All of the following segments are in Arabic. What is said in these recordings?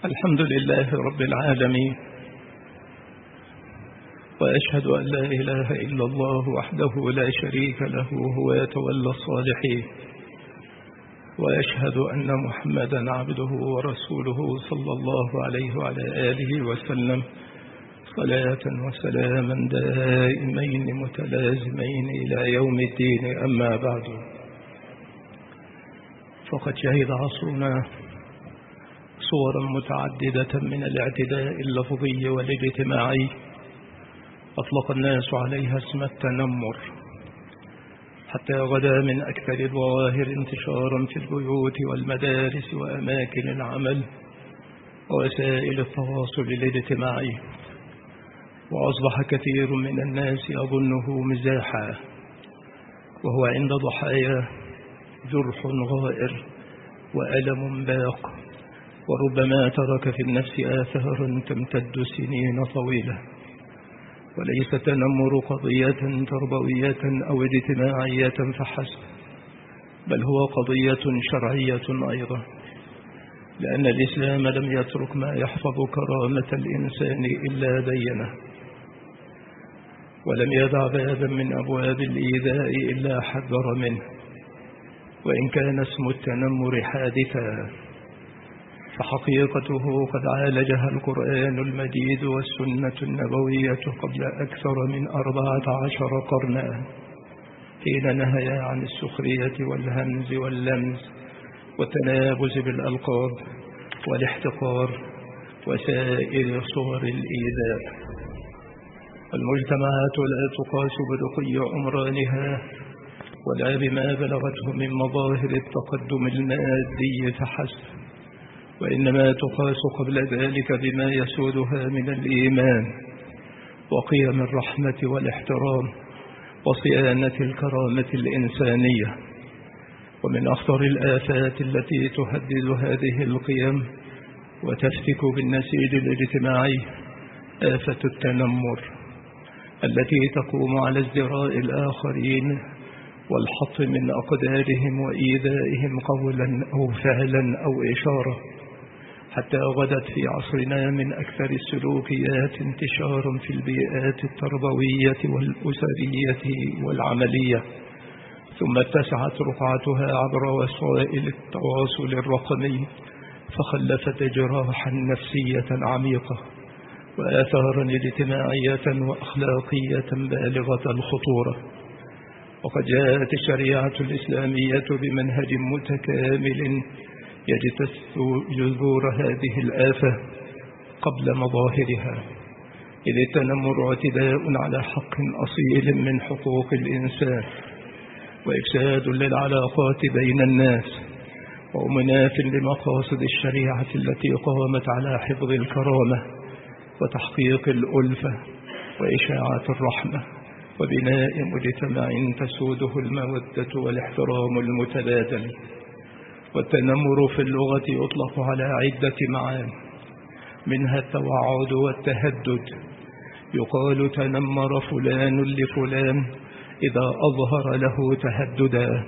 الحمد لله رب العالمين، وأشهد أن لا إله إلا الله وحده لا شريك له وهو يتولى الصالحين، وأشهد أن محمدا عبده ورسوله صلى الله عليه وعلى آله وسلم صلاة وسلاما دائمين متلازمين إلى يوم الدين. أما بعد، فقد شهد عصرنا صورا متعددة من الاعتداء اللفظي والاجتماعي أطلق الناس عليها اسم التنمر، حتى غدا من أكثر الظواهر انتشارا في البيوت والمدارس وأماكن العمل ووسائل التواصل الاجتماعي، وأصبح كثير من الناس يظنه مزاحا، وهو عند ضحايا جرح غائر وألم باق، وربما ترك في النفس آثارا تمتد سنين طويلة. وليس التنمر قضية تربوية أو اجتماعية فحسب، بل هو قضية شرعية أيضا، لأن الإسلام لم يترك ما يحفظ كرامة الإنسان إلا بينه، ولم يدع بابا من أبواب الإيذاء إلا حذر منه. وإن كان اسم التنمر حادثا، فحقيقته قد عالجها القرآن المجيد والسنة النبوية قبل أكثر من 14 قرنا، حين نهيا عن السخرية والهمز واللمز والتنابز بالألقاب والاحتقار وسائر صور الإيذاء. المجتمعات لا تقاس برقي عمرانها ولا بما بلغته من مظاهر التقدم المادي فحسب، وإنما تقاس قبل ذلك بما يسودها من الإيمان وقيم الرحمة والاحترام وصيانة الكرامة الإنسانية. ومن أخطر الآفات التي تهدد هذه القيم وتفتك بالنسيج الاجتماعي آفة التنمر، التي تقوم على ازدراء الآخرين والحط من أقدارهم وإيذائهم قولا أو فعلا أو إشارة، حتى غدت في عصرنا من أكثر السلوكيات انتشارا في البيئات التربوية والأسرية والعملية، ثم اتسعت رقعتها عبر وسائل التواصل الرقمي، فخلفت جراحا نفسية عميقة وآثارا اجتماعية وأخلاقية بالغة الخطورة. وقد جاءت الشريعة الإسلامية بمنهج متكامل يجتث جذور هذه الآفة قبل مظاهرها، إذ التنمر اعتداء على حق أصيل من حقوق الإنسان وإفساد للعلاقات بين الناس، ومناف لمقاصد الشريعة التي قامت على حفظ الكرامة وتحقيق الألفة وإشاعة الرحمة وبناء مجتمع تسوده المودة والاحترام المتبادل. والتنمر في اللغة يطلق على عدة معاني، منها التوعد والتهدد. يقال تنمر فلان لفلان إذا أظهر له تهددا،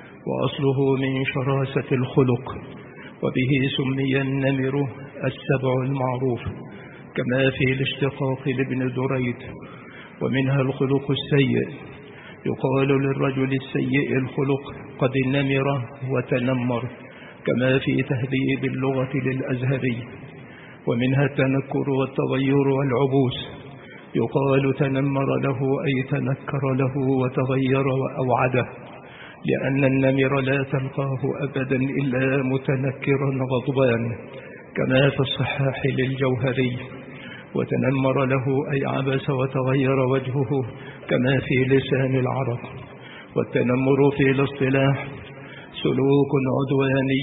وأصله من شراسة الخلق، وبه سمي النمر السبع المعروف، كما في الاشتقاق لابن دريد. ومنها الخلق السيء، يقال للرجل السيء الخلق قد نمر وتنمر، كما في تهذيب اللغة للأزهري. ومنها التنكر والتغير والعبوس، يقال تنمر له أي تنكر له وتغير وأوعده، لأن النمر لا تلقاه أبدا إلا متنكرا غضبان، كما في الصحاح للجوهري. وتنمر له أي عبس وتغير وجهه، كما في لسان العرب. والتنمر في الاصطلاح سلوك عدواني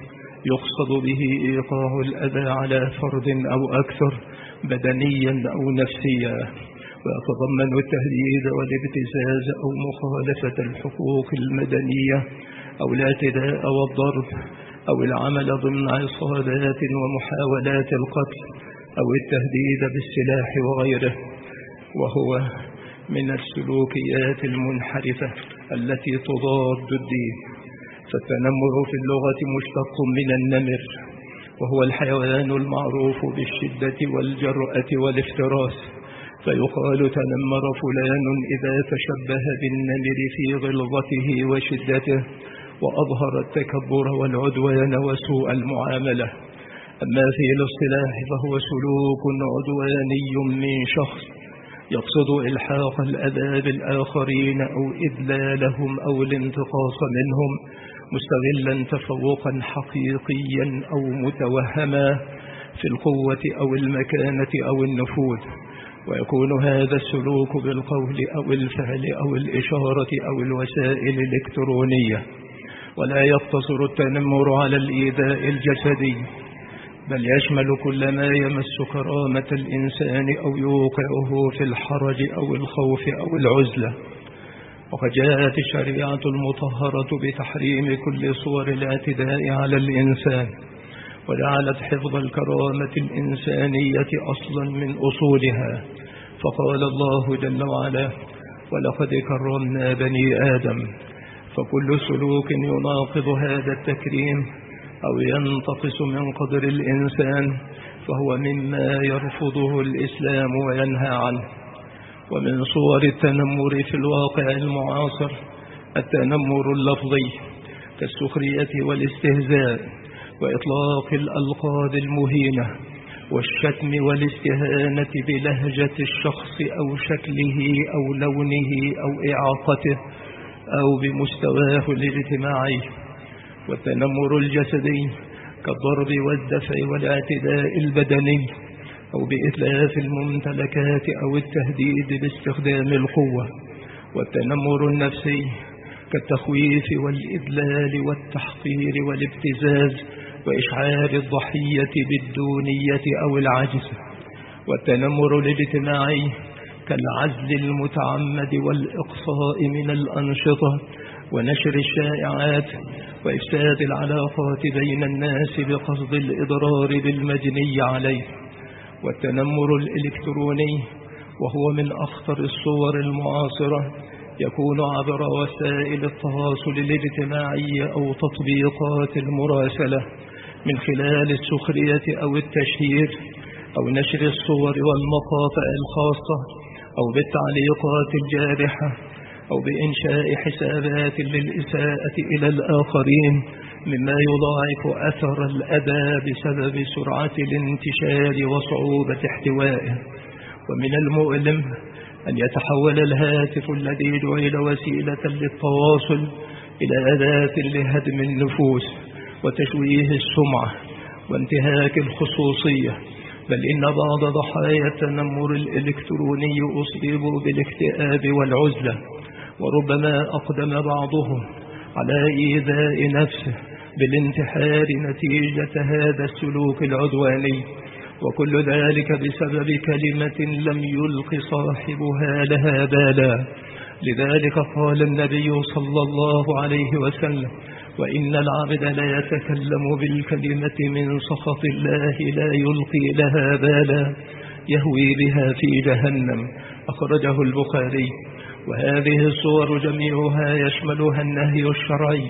يقصد به إيقاع الأذى على فرد أو أكثر بدنيا أو نفسيا، ويتضمن التهديد والابتزاز أو مخالفة الحقوق المدنية أو الاعتداء والضرب أو العمل ضمن عصابات ومحاولات القتل أو التهديد بالسلاح وغيره، وهو من السلوكيات المنحرفة التي تضاد الدين. فالتنمر في اللغة مشتق من النمر، وهو الحيوان المعروف بالشدة والجرأة والافتراس، فيقال تنمر فلان إذا تشبه بالنمر في غلظته وشدته وأظهر التكبر والعدوان وسوء المعاملة. أما في الاصطلاح فهو سلوك عدواني من شخص يقصد إلحاق الأذى بالآخرين أو إذلالهم أو الانتقاص منهم، مستغلا تفوقا حقيقيا أو متوهما في القوة أو المكانة أو النفوذ. ويكون هذا السلوك بالقول أو الفعل أو الإشارة أو الوسائل الإلكترونية. ولا يقتصر التنمر على الإيذاء الجسدي، بل يشمل كل ما يمس كرامة الإنسان أو يوقعه في الحرج أو الخوف أو العزلة. وقد جاءت الشريعة المطهرة بتحريم كل صور الاعتداء على الإنسان، وجعلت حفظ الكرامة الإنسانية أصلا من أصولها. فقال الله جل وعلا: ولقد كرمنا بني آدم. فكل سلوك يناقض هذا التكريم أو ينتقص من قدر الإنسان فهو مما يرفضه الإسلام وينهى عنه. ومن صور التنمر في الواقع المعاصر التنمر اللفظي كالسخرية والاستهزاء وإطلاق الألقاب المهينة والشتم والاستهانة بلهجة الشخص أو شكله أو لونه أو إعاقته أو بمستواه الاجتماعي. والتنمر الجسدي كالضرب والدفع والاعتداء البدني أو بإتلاف الممتلكات أو التهديد باستخدام القوة. والتنمر النفسي كالتخويف والإذلال والتحقير والابتزاز وإشعار الضحية بالدونية أو العجز. والتنمر الاجتماعي كالعزل المتعمد والإقصاء من الأنشطة ونشر الشائعات وإفساد العلاقات بين الناس بقصد الإضرار بالمجني عليه. والتنمر الإلكتروني وهو من أخطر الصور المعاصرة، يكون عبر وسائل التواصل الاجتماعي أو تطبيقات المراسلة من خلال السخرية أو التشهير أو نشر الصور والمقاطع الخاصة أو بالتعليقات الجارحة أو بإنشاء حسابات للإساءة إلى الآخرين، مما يضاعف أثر الأذى بسبب سرعة الانتشار وصعوبة احتوائه. ومن المؤلم أن يتحول الهاتف الذي جعل وسيلة للتواصل إلى أداة لهدم النفوس وتشويه السمعة وانتهاك الخصوصية، بل إن بعض ضحايا التنمر الإلكتروني أصيبوا بالاكتئاب والعزلة، وربما أقدم بعضهم على إيذاء نفسه بالانتحار نتيجة هذا السلوك العدواني، وكل ذلك بسبب كلمة لم يلق صاحبها لها بالا. لذلك قال النبي صلى الله عليه وسلم: وإن العبد لا يتكلم بالكلمة من سخط الله لا يلقي لها بالا يهوي بها في جهنم. أخرجه البخاري. وهذه الصور جميعها يشملها النهي الشرعي،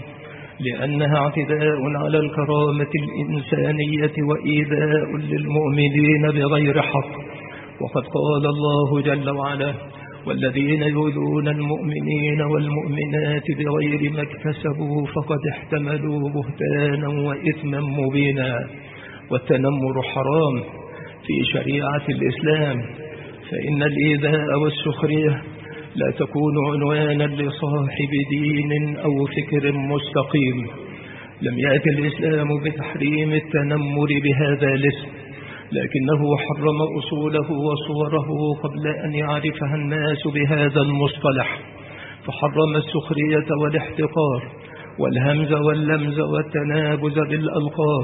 لأنها اعتداء على الكرامة الإنسانية وإيذاء للمؤمنين بغير حق. وقد قال الله جل وعلا: والذين يؤذون المؤمنين والمؤمنات بغير ما اكتسبوا فقد احتملوا بهتانا وإثما مبينا. والتنمر حرام في شريعة الإسلام، فإن الإيذاء والسخرية لا تكون عنوانا لصاحب دين أو فكر مستقيم. لم يأتي الإسلام بتحريم التنمر بهذا الاسم، لكنه حرم أصوله وصوره قبل أن يعرفها الناس بهذا المصطلح، فحرم السخرية والاحتقار والهمز واللمز والتنابز بالألقاب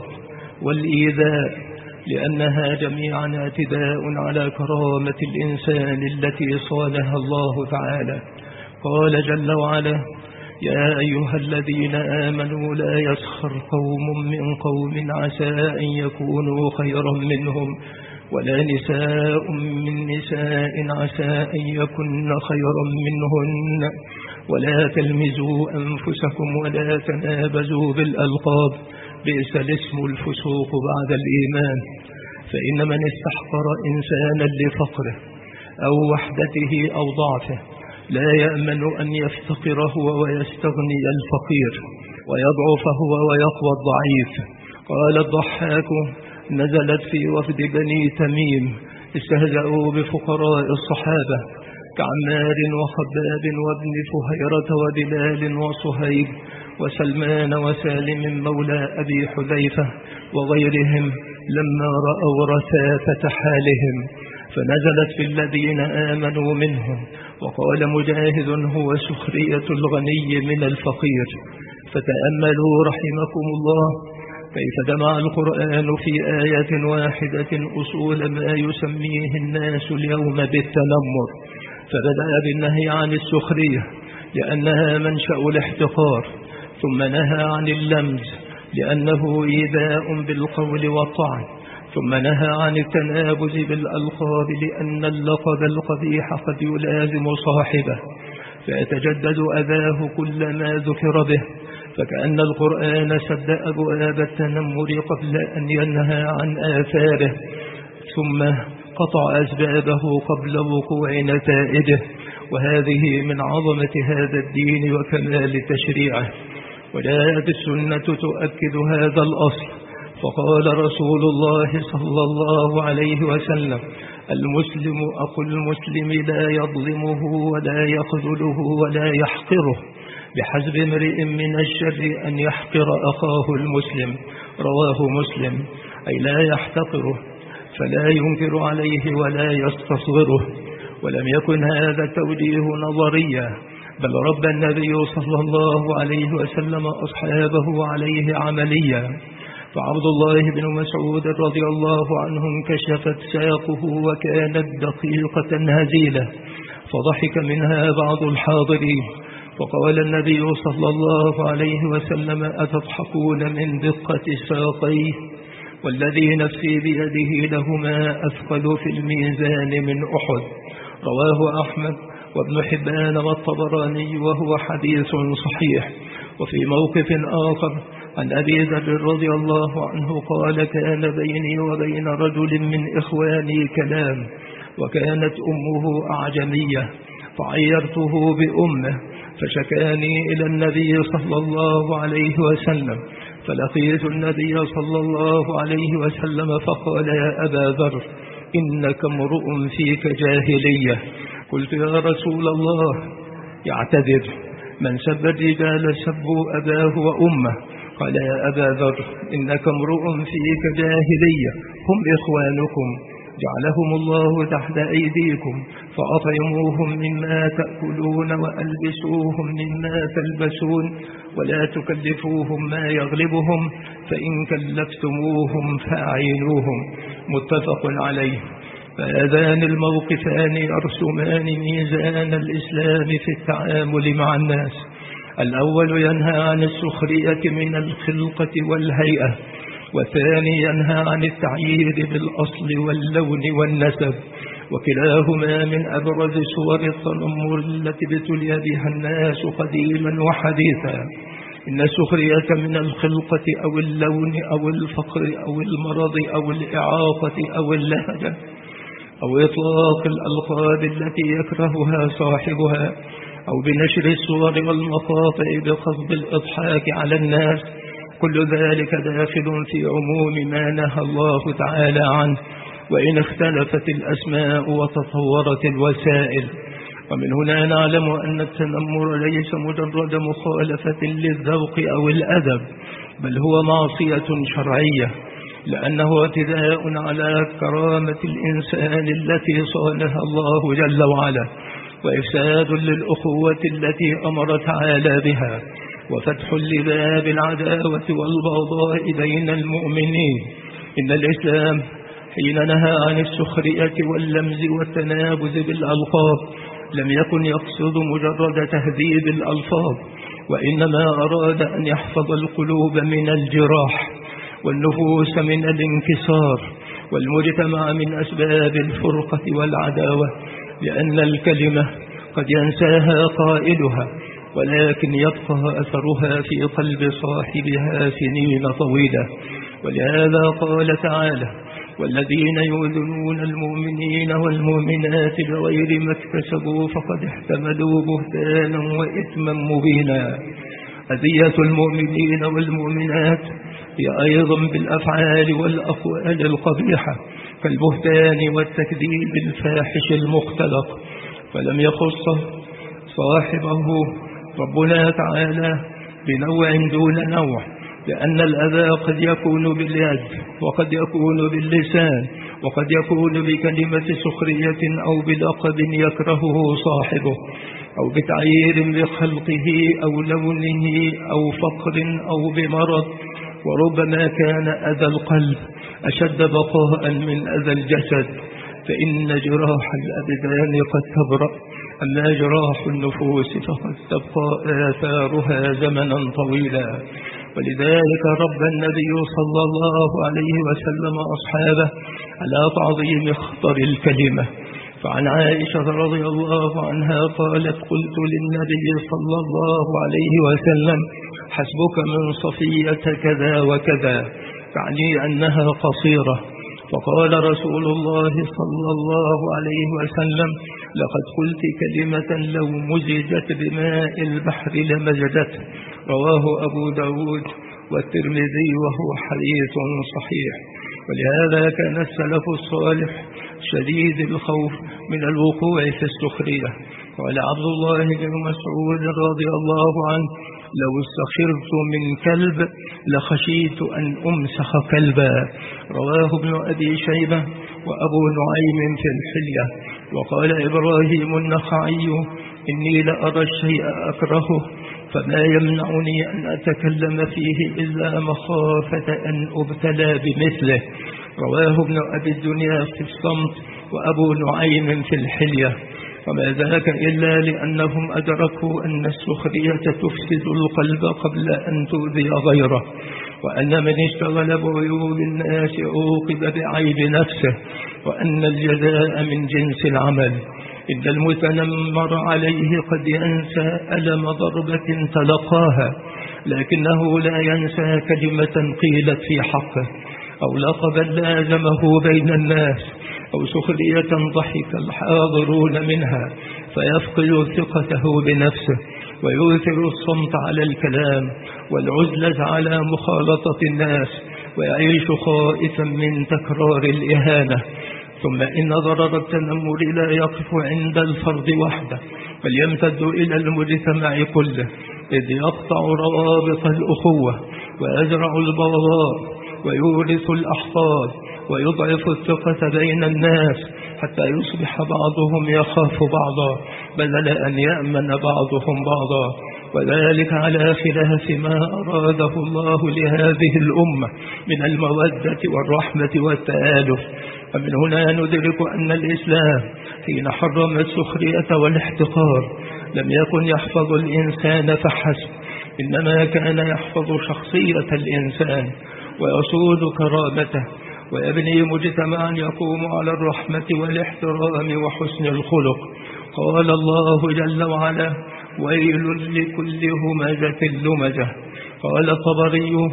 والإيذاء، لأنها جميعا اعتداء على كرامة الإنسان التي صانها الله تعالى. قال جل وعلا: يا أيها الذين آمنوا لا يسخر قوم من قوم عسى أن يكونوا خيرا منهم ولا نساء من نساء عسى أن يكن خيرا منهن ولا تلمزوا أنفسكم ولا تنابزوا بالألقاب بئس الاسم الفسوق بعد الإيمان. فإن من استحقر إنسانا لفقره أو وحدته أو ضعفه لا يأمن أن يفتقر هو ويستغني الفقير، ويضعف هو ويقوى الضعيف. قال الضحاك: نزلت في وفد بني تميم، استهزأوا بفقراء الصحابة كعمار وخباب وابن فهيرة وبلال وصهيب وسلمان وسالم مولى أبي حذيفة وغيرهم لما رأوا رثاثة حالهم، فنزلت في الذين آمنوا منهم. وقال مجاهد: هو سخرية الغني من الفقير. فتأملوا رحمكم الله كيف جمع القرآن في آية واحدة أصول ما يسميه الناس اليوم بالتنمر، فبدأ بالنهي عن السخرية لأنها منشأ الاحتقار، ثم نهى عن اللمز لأنه إيذاء بالقول والطعن، ثم نهى عن التنابز بالألقاب لأن اللقب القبيح قد يلازم صاحبه فيتجدد أذاه كلما ذكر به، فكأن القرآن سد أبواب التنمر قبل أن ينهى عن آثاره، ثم قطع أسبابه قبل وقوع نتائجه. وهذه من عظمة هذا الدين وكمال تشريعه. وجاءت السنة تؤكد هذا الأصل، فقال رسول الله صلى الله عليه وسلم: المسلم أخو المسلم لا يظلمه ولا يخذله ولا يحقره، بحسب امرئ من الشر أن يحقر أخاه المسلم. رواه مسلم. أي لا يحتقره، فلا ينكر عليه ولا يستصغره. ولم يكن هذا التوجيه نظريا، بل رب النبي صلى الله عليه وسلم أصحابه عليه عمليا. فعبد الله بن مسعود رضي الله عنه انكشفت ساقه وكانت دقيقة هزيلة، فضحك منها بعض الحاضرين، وقال النبي صلى الله عليه وسلم: أتضحكون من دقة ساقيه؟ والذي نفسي بيده لهما أثقل في الميزان من أحد. رواه أحمد وابن حبان والطبراني، وهو حديث صحيح. وفي موقف آخر عن أبي ذر رضي الله عنه قال: كان بيني وبين رجل من إخواني كلام، وكانت أمه أعجمية، فعيرته بأمه، فشكاني إلى النبي صلى الله عليه وسلم، فلقيت النبي صلى الله عليه وسلم فقال: يا أبا ذر، إنك امرؤ فيك جاهلية. قلت: يا رسول الله، يعتذر، من سب الرجال سبوا أباه وأمه. قال: يا أبا ذر، إنك امرؤ فيك جاهلية، هم إخوانكم، جعلهم الله تحت أيديكم، فأطعموهم مما تأكلون وألبسوهم مما تلبسون، ولا تكلفوهم ما يغلبهم، فإن كلفتموهم فأعينوهم. متفق عليه. فهذان الموقفان يرسمان ميزان الإسلام في التعامل مع الناس. الأول ينهى عن السخرية من الخلقة والهيئة، والثاني ينهى عن التعيير بالأصل واللون والنسب، وكلاهما من أبرز صور التنمر التي ابتلي بها الناس قديما وحديثا. إن السخرية من الخلقة أو اللون أو الفقر أو المرض أو الإعاقة أو اللهجة أو إطلاق الألقاب التي يكرهها صاحبها، أو بنشر الصور والمقاطع بقصد الإضحاك على الناس، كل ذلك داخل في عموم ما نهى الله تعالى عنه، وإن اختلفت الأسماء وتطورت الوسائل. ومن هنا نعلم أن التنمر ليس مجرد مخالفة للذوق أو الأدب، بل هو معصية شرعية، لأنه اعتداء على كرامة الإنسان التي صانها الله جل وعلا، وإفساد للأخوة التي أمر تعالى بها، وفتح لباب العداوة والبغضاء بين المؤمنين. إن الإسلام حين نهى عن السخرية واللمز والتنابز بالألقاب لم يكن يقصد مجرد تهذيب الألفاظ، وإنما أراد أن يحفظ القلوب من الجراح والنفوس من الانكسار والمجتمع من أسباب الفرقة والعداوة، لأن الكلمة قد ينساها قائلها، ولكن يبقى أثرها في قلب صاحبها سنين طويلة. ولهذا قال تعالى: والذين يؤذون المؤمنين والمؤمنات بغير ما اكتسبوا فقد احتملوا بهتانا وإثما مبينا. أذية المؤمنين والمؤمنات هي أيضا بالأفعال والأقوال القبيحة كالبهتان والتكذيب الفاحش المختلق، فلم يخص صاحبه ربنا تعالى بنوع دون نوع، لأن الأذى قد يكون باليد وقد يكون باللسان وقد يكون بكلمة سخرية أو بلقب يكرهه صاحبه أو بتعيير بخلقه أو لونه أو فقر أو بمرض. وربما كان أذى القلب أشد بقاء من أذى الجسد، فإن جراح الأبدان قد تبرأ، أما جراح النفوس فقد تبقى آثارها زمنا طويلا. ولذلك رب النبي صلى الله عليه وسلم أصحابه على تعظيم خطر الكلمة. فعن عائشة رضي الله عنها قالت: قلت للنبي صلى الله عليه وسلم: حسبك من صفية كذا وكذا، تعني أنها قصيرة. فقال رسول الله صلى الله عليه وسلم: لقد قلت كلمة لو مزجت بماء البحر لمزجته. رواه أبو داود والترمذي وهو حديث صحيح. ولهذا كان السلف الصالح شديد الخوف من الوقوع في السخرية. قال عبد الله بن مسعود رضي الله عنه: لو استخرت من كلب لخشيت أن أمسخ كلبا. رواه ابن أبي شيبة وأبو نعيم في الحلية. وقال إبراهيم النخعي: إني لأرى الشيء أكرهه فما يمنعني أن أتكلم فيه إلا مخافة أن أبتلى بمثله. رواه ابن أبي الدنيا في الصمت وأبو نعيم في الحلية. وما ذاك إلا لأنهم أدركوا أن السخرية تفسد القلب قبل أن تؤذي غيره، وأن من اشتغل بعيوب الناس عوقب بعيب نفسه، وأن الجزاء من جنس العمل. إن المتنمر عليه قد ينسى ألم ضربة تلقاها، لكنه لا ينسى كلمة قيلت في حقه، أو لقبا لازمه بين الناس، أو سخرية ضحك الحاضرون منها فيفقد ثقته بنفسه، ويؤثر الصمت على الكلام والعزلة على مخالطة الناس، ويعيش خائفا من تكرار الإهانة. ثم إن ضرر التنمر لا يقف عند الفرد وحده، بل يمتد إلى المجتمع كله، إذ يقطع روابط الأخوة ويزرع البغضاء ويورث الأحقاد ويضعف الثقة بين الناس، حتى يصبح بعضهم يخاف بعضا بدل أن يأمن بعضهم بعضا، وذلك على خلاف ما أراده الله لهذه الأمة من المودة والرحمة والتآلف. ومن هنا ندرك أن الإسلام حين حرم السخرية والاحتقار لم يكن يحفظ الإنسان فحسب، إنما كان يحفظ شخصية الإنسان ويصون كرامته، ويبني مجتمعا يقوم على الرحمة والاحترام وحسن الخلق. قال الله جل وعلا: ويل لكل همزة لمزة. قال الطبري: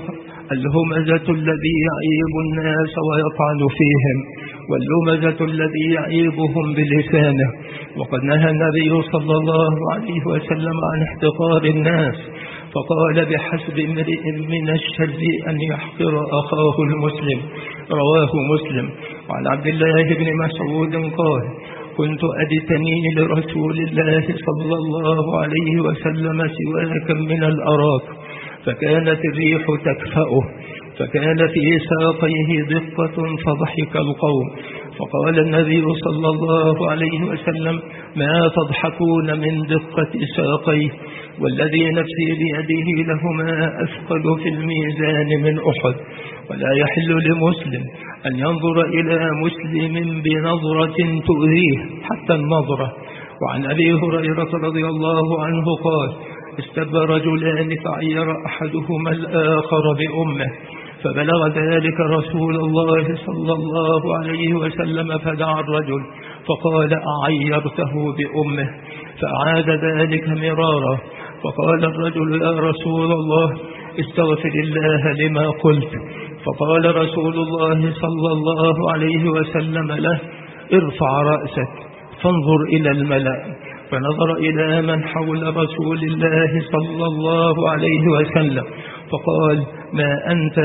الهمزة الذي يعيب الناس ويطعن فيهم، واللمزة الذي يعيبهم بلسانه. وقد نهى النبي صلى الله عليه وسلم عن احتقار الناس، فقال: بحسب امرئ من الشر أن يحقر أخاه المسلم. رواه مسلم. وعن عبد الله بن مسعود قال: كنت أدتني لرسول الله صلى الله عليه وسلم سواكا من الأراك، فكانت الريح تكفأه، فكان في ساقيه دقة فضحك القوم، فقال النبي صلى الله عليه وسلم: ما تضحكون من دقة ساقيه، والذي نفسي بيده لهما أثقل في الميزان من أحد. ولا يحل لمسلم أن ينظر إلى مسلم بنظرة تؤذيه حتى النظرة. وعن أبي هريرة رضي الله عنه قال: استب رجلان فعير أحدهما الآخر بأمه، فبلغ ذلك رسول الله صلى الله عليه وسلم، فدعا الرجل فقال: أعيرته بأمه؟ فأعاد ذلك مرارا، فقال الرجل: يا رسول الله استغفر الله لما قلت. فقال رسول الله صلى الله عليه وسلم له: ارفع رأسك فانظر إلى الملأ. فنظر إلى من حول رسول الله صلى الله عليه وسلم فقال: ما أنت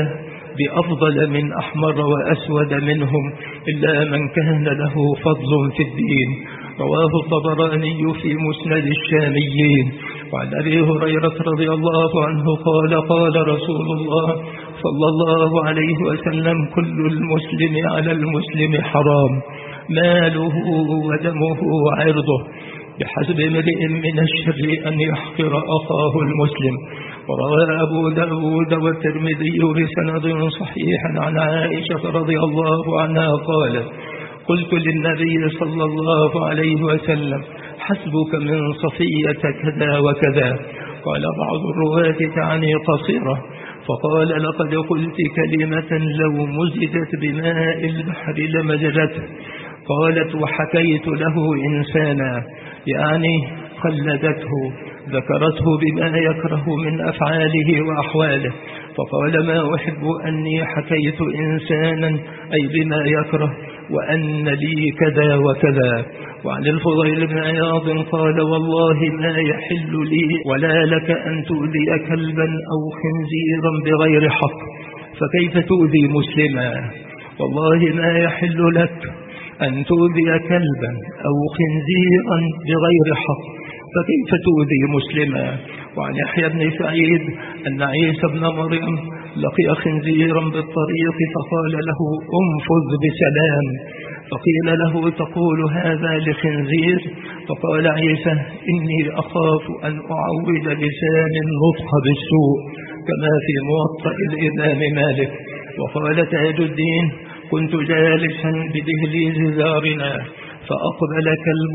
بأفضل من أحمر وأسود منهم إلا من كان له فضل في الدين. رواه الطبراني في مسند الشاميين. وعن أبي هريرة رضي الله عنه قال: قال رسول الله صلى الله عليه وسلم: كل المسلم على المسلم حرام، ماله ودمه وعرضه، بحسب امرئ من الشر أن يحقر أخاه المسلم. وروى أبو داود والترمذي بسند صحيح عن عائشة رضي الله عنها قالت: قلت للنبي صلى الله عليه وسلم: حسبك من صفية كذا وكذا. قال بعض الرواة: تعني قصيرة. فقال: لقد قلت كلمة لو مزجت بماء البحر لمزجته. قالت: وحكيت له إنسانا، يعني قلدته، ذكرته بما يكره من أفعاله وأحواله. فقال: ما أحب أني حكيت إنسانا أي بما يكره وأن لي كذا وكذا. وعن الفضيل بن عياض قال: والله ما يحل لي ولا لك أن تؤذي كلبا أو خنزيرا بغير حق، فكيف تؤذي مسلما؟ والله ما يحل لك أن تؤذي كلبا أو خنزيرا بغير حق، فكيف تؤذي مسلما؟ وعن يحيى بن سعيد أن عيسى بن مريم لقي خنزيرا بالطريق فقال له: انفذ بسلام. فقيل له: تقول هذا لخنزير؟ فقال عيسى: إني أخاف أن أعود لسان النطق بالسوء، كما في موطأ الإمام مالك. وقال تاج الدين: كنت جالسا بدهليز دارنا فأقبل كلب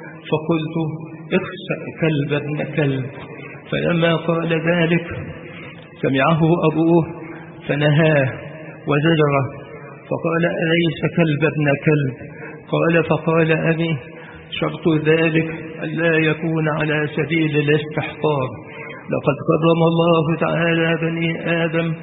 فقلت: اخسأ كلب ابن كلب. فلما قال ذلك سمعه أبوه فنهاه وزجره، فقال: أليس كلب ابن كلب؟ قال: فقال أبي: شرط ذلك ألا يكون على سبيل الاستحقار. لقد كرم الله تعالى بني آدم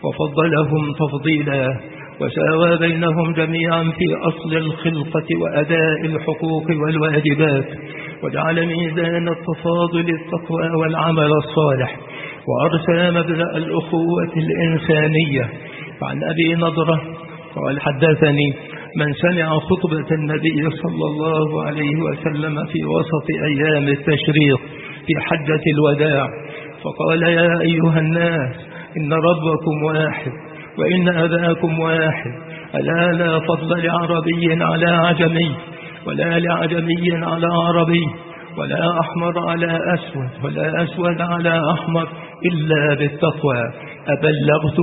وفضلهم تفضيلا، وساوى بينهم جميعا في أصل الخلقة وأداء الحقوق والواجبات، وجعل ميزان التفاضل التقوى والعمل الصالح، وأرسى مبدأ الأخوة الإنسانية. فعن أبي نضرة قال: حدثني من سمع خطبة النبي صلى الله عليه وسلم في وسط أيام التشريق في حجة الوداع، فقال: يا أيها الناس، إن ربكم واحد وإن أباكم واحد، ألا لا فضل لعربي على عجمي، ولا لعجمي على عربي، ولا أحمر على أسود، ولا أسود على أحمر، إلا بالتقوى. أبلغت؟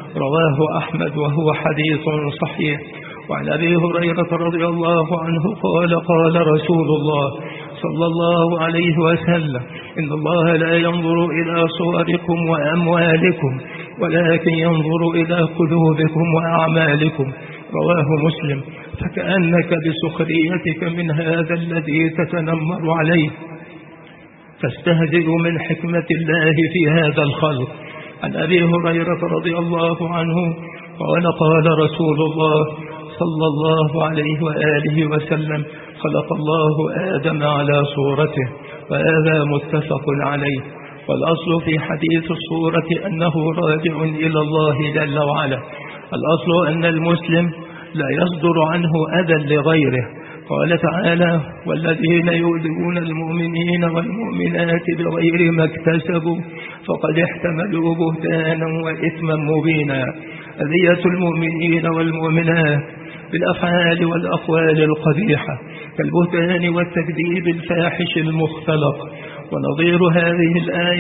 رواه أحمد وهو حديث صحيح. وعن أبي هريرة رضي الله عنه قال: قال رسول الله صلى الله عليه وسلم: إن الله لا ينظر إلى صوركم وأموالكم، ولكن ينظر إلى قلوبكم وأعمالكم. رواه مسلم. فكأنك بسخريتك من هذا الذي تتنمر عليه تستهزئ من حكمة الله في هذا الخلق. عن أبي هريرة رضي الله عنه قال: قال رسول الله صلى الله عليه وآله وسلم: خلق الله آدم على صورته، وهذا متفق عليه. والأصل في حديث الصورة أنه راجع إلى الله جل وعلا. الأصل أن المسلم لا يصدر عنه أذى لغيره. قال تعالى: والذين يؤذون المؤمنين والمؤمنات بغير ما اكتسبوا فقد احتملوا بهتانا وإثما مبينا. أذية المؤمنين والمؤمنات بالأفعال والأقوال القبيحة كالبهتان والتكذيب الفاحش المختلق. ونظير هذه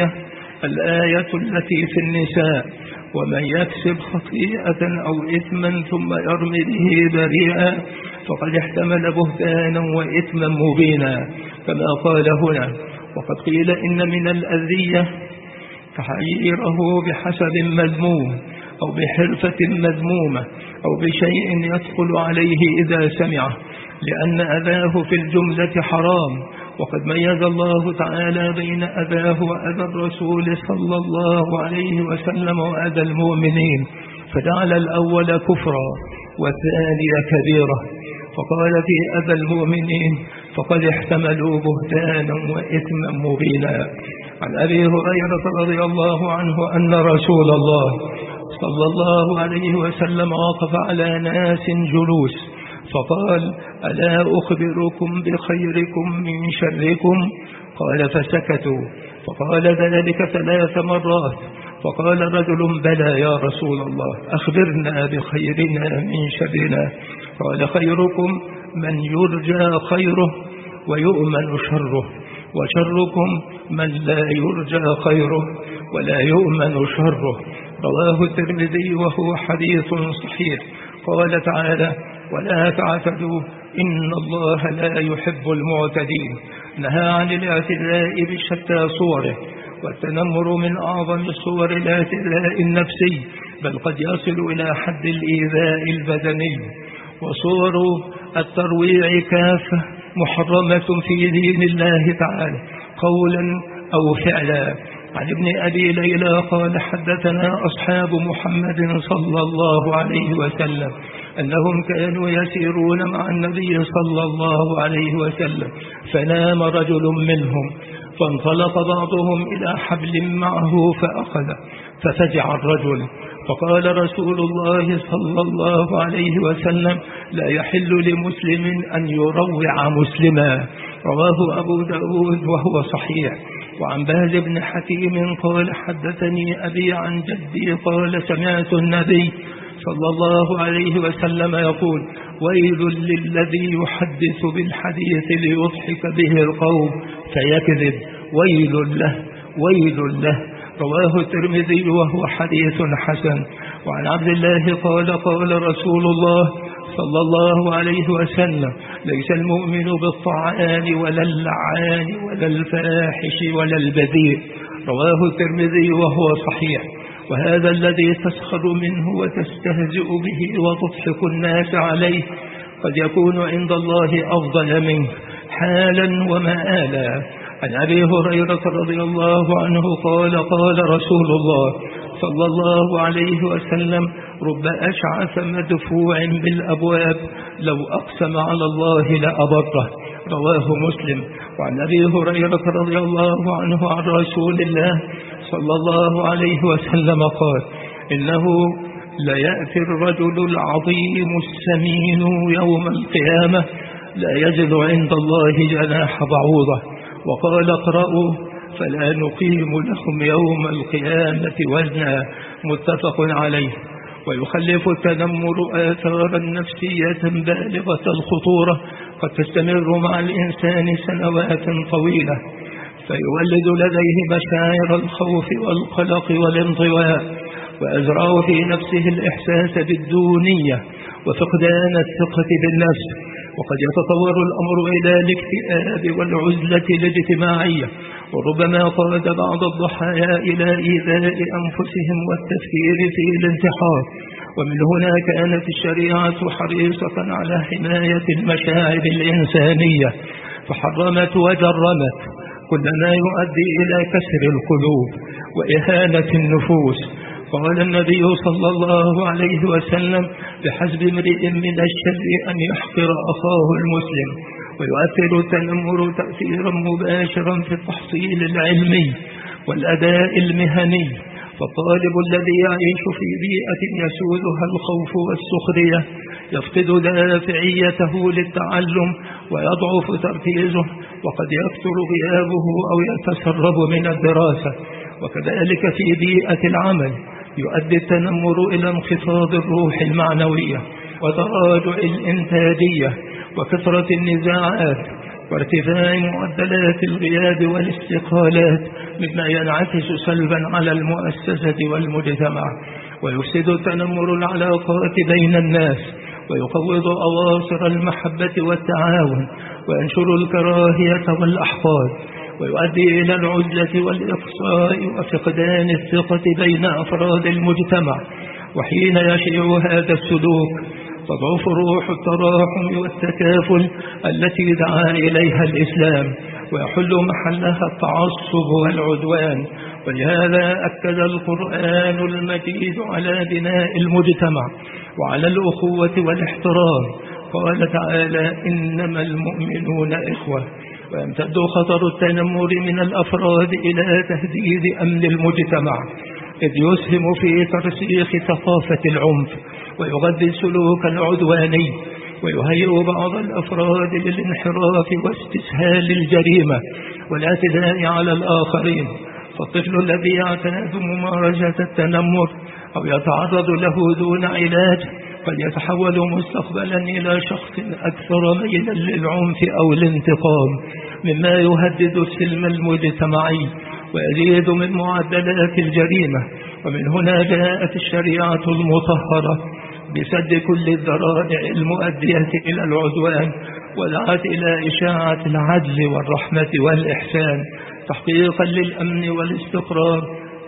الآية التي في النساء: ومن يكسب خطيئة أو إثما ثم يرمي به بريئا فقد احتمل بهتانا وإثما مبينا، كما قال هنا. وقد قيل إن من الأذية تحييره بحسب مذموم أو بحرفة مذمومة أو بشيء يدخل عليه إذا سمعه، لأن أذاه في الجملة حرام، وقد ميز الله تعالى بين أباه وأبا الرسول صلى الله عليه وسلم وأبا المؤمنين، فجعل الأول كفرا والثاني كبيرة، فقال في أبا المؤمنين فقد احتملوا بهتانا وإثما مبينا. عن أبي هريرة رضي الله عنه أن رسول الله صلى الله عليه وسلم وقف على ناس جلوس فقال: ألا أخبركم بخيركم من شركم؟ قال فسكتوا، فقال ذلك 3 مرات، فقال رجل: بلى يا رسول الله، أخبرنا بخيرنا من شرنا. قال: خيركم من يرجى خيره ويؤمن شره، وشركم من لا يرجى خيره ولا يؤمن شره. رواه الترمذي وهو حديث صحيح. قال تعالى: ولا تعتدوا إن الله لا يحب المعتدين. نهى عن الاعتداء بشتى صوره، والتنمر من أعظم صور الاعتداء النفسي، بل قد يصل إلى حد الإيذاء البدني. وصور الترويع كافة محرمة في دين الله تعالى قولا أو فعلا. عن ابن أبي ليلى قال: حدثنا أصحاب محمد صلى الله عليه وسلم أنهم كانوا يسيرون مع النبي صلى الله عليه وسلم، فنام رجل منهم، فانطلق بعضهم إلى حبل معه فأخذ، ففزع الرجل، فقال رسول الله صلى الله عليه وسلم: لا يحل لمسلم أن يروع مسلما. رواه أبو داود وهو صحيح. وعن بهز بن حكيم قال: حدثني أبي عن جدي قال: سمعت النبي صلى الله عليه وسلم يقول: ويل للذي يحدث بالحديث ليضحك به القوم فيكذب، ويل له ويل له. رواه الترمذي وهو حديث حسن. وعن عبد الله قال: قال رسول الله صلى الله عليه وسلم: ليس المؤمن بالطعان ولا اللعان ولا الفاحش ولا البذيء. رواه الترمذي وهو صحيح. وهذا الذي تسخر منه وتستهزئ به وتضحك الناس عليه قد يكون عند الله أفضل منه حالا ومآلا. عن أبي هريرة رضي الله عنه قال: قال رسول الله صلى الله عليه وسلم: رب أشعث مدفوع بالأبواب لو أقسم على الله لأبره. رواه مسلم. وعن أبي هريرة رضي الله عنه عن رسول الله صلى الله عليه وسلم قال: إنه ليأتي الرجل العظيم السمين يوم القيامة لا يجد عند الله جناح بعوضة. وقال: اقرأوا فلا نقيم لهم يوم القيامة وزنا. متفق عليه. ويخلف التنمر آثارا نفسية بالغة الخطورة قد تستمر مع الإنسان سنوات طويلة، فيولد لديه مشاعر الخوف والقلق والانطواء، ويزرع في نفسه الإحساس بالدونية وفقدان الثقة بالنفس، وقد يتطور الأمر إلى الاكتئاب والعزلة الاجتماعية، وربما قاد بعض الضحايا إلى إيذاء أنفسهم والتفكير في الانتحار. ومن هنا كانت الشريعة حريصة على حماية المشاعر الإنسانية، فحرمت وجرمت كل ما يؤدي إلى كسر القلوب وإهانة النفوس. قال النبي صلى الله عليه وسلم: بحسب امرئ من الشر أن يحقر أخاه المسلم. ويؤثر التنمر تأثيرا مباشرا في التحصيل العلمي والأداء المهني، فالطالب الذي يعيش في بيئة يسودها الخوف والسخرية يفقد دافعيته للتعلم ويضعف تركيزه، وقد يكثر غيابه أو يتسرب من الدراسة. وكذلك في بيئة العمل يؤدي التنمر إلى انخفاض الروح المعنوية وتراجع الإنتاجية وكثرة النزاعات وارتفاع معدلات الغياب والاستقالات، مما ينعكس سلبا على المؤسسة والمجتمع. ويفسد التنمر العلاقات بين الناس، ويقوض أواصر المحبة والتعاون، وينشر الكراهية والأحقاد، ويؤدي إلى العزلة والإقصاء وفقدان الثقة بين أفراد المجتمع. وحين يشيع هذا السلوك تضعف روح التراحم والتكافل التي دعا إليها الإسلام، ويحل محلها التعصب والعدوان. ولهذا أكد القرآن المجيد على بناء المجتمع وعلى الأخوة والاحترام. قال تعالى: إنما المؤمنون إخوة. ويمتد خطر التنمر من الأفراد إلى تهديد أمن المجتمع، إذ يسهم في ترسيخ ثقافة العنف ويغذي السلوك العدواني، ويهيئ بعض الأفراد للانحراف واستسهال الجريمة والاعتداء على الآخرين. فالطفل الذي يعتاد ممارسة التنمر أو يتعرض له دون علاج قد يتحول مستقبلا إلى شخص أكثر ميلا للعنف أو الانتقام، مما يهدد السلم المجتمعي ويزيد من معدلات الجريمة. ومن هنا جاءت الشريعة المطهرة بسد كل الذرائع المؤدية إلى العدوان، ودعت إلى إشاعة العدل والرحمة والإحسان تحقيقا للأمن والاستقرار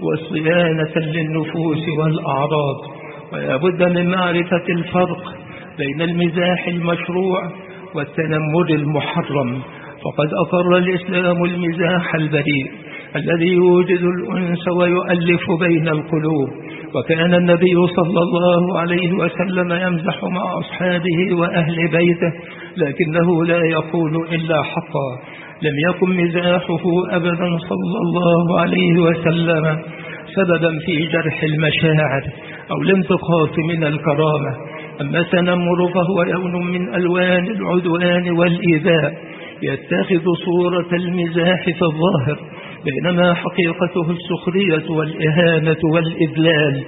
وصيانة للنفوس والأعراض. ولا بد من معرفة الفرق بين المزاح المشروع والتنمر المحرم، فقد أقر الإسلام المزاح البريء الذي يوجد الأنس ويؤلف بين القلوب. وكان النبي صلى الله عليه وسلم يمزح مع أصحابه وأهل بيته، لكنه لا يقول إلا حقا. لم يكن مزاحه أبدا صلى الله عليه وسلم سببا في جرح المشاعر أو الانتقاص من الكرامة. أما التنمر فهو لون من ألوان العدوان والإيذاء، يتخذ صورة المزاح في الظاهر، بينما حقيقته السخرية والإهانة والإذلال.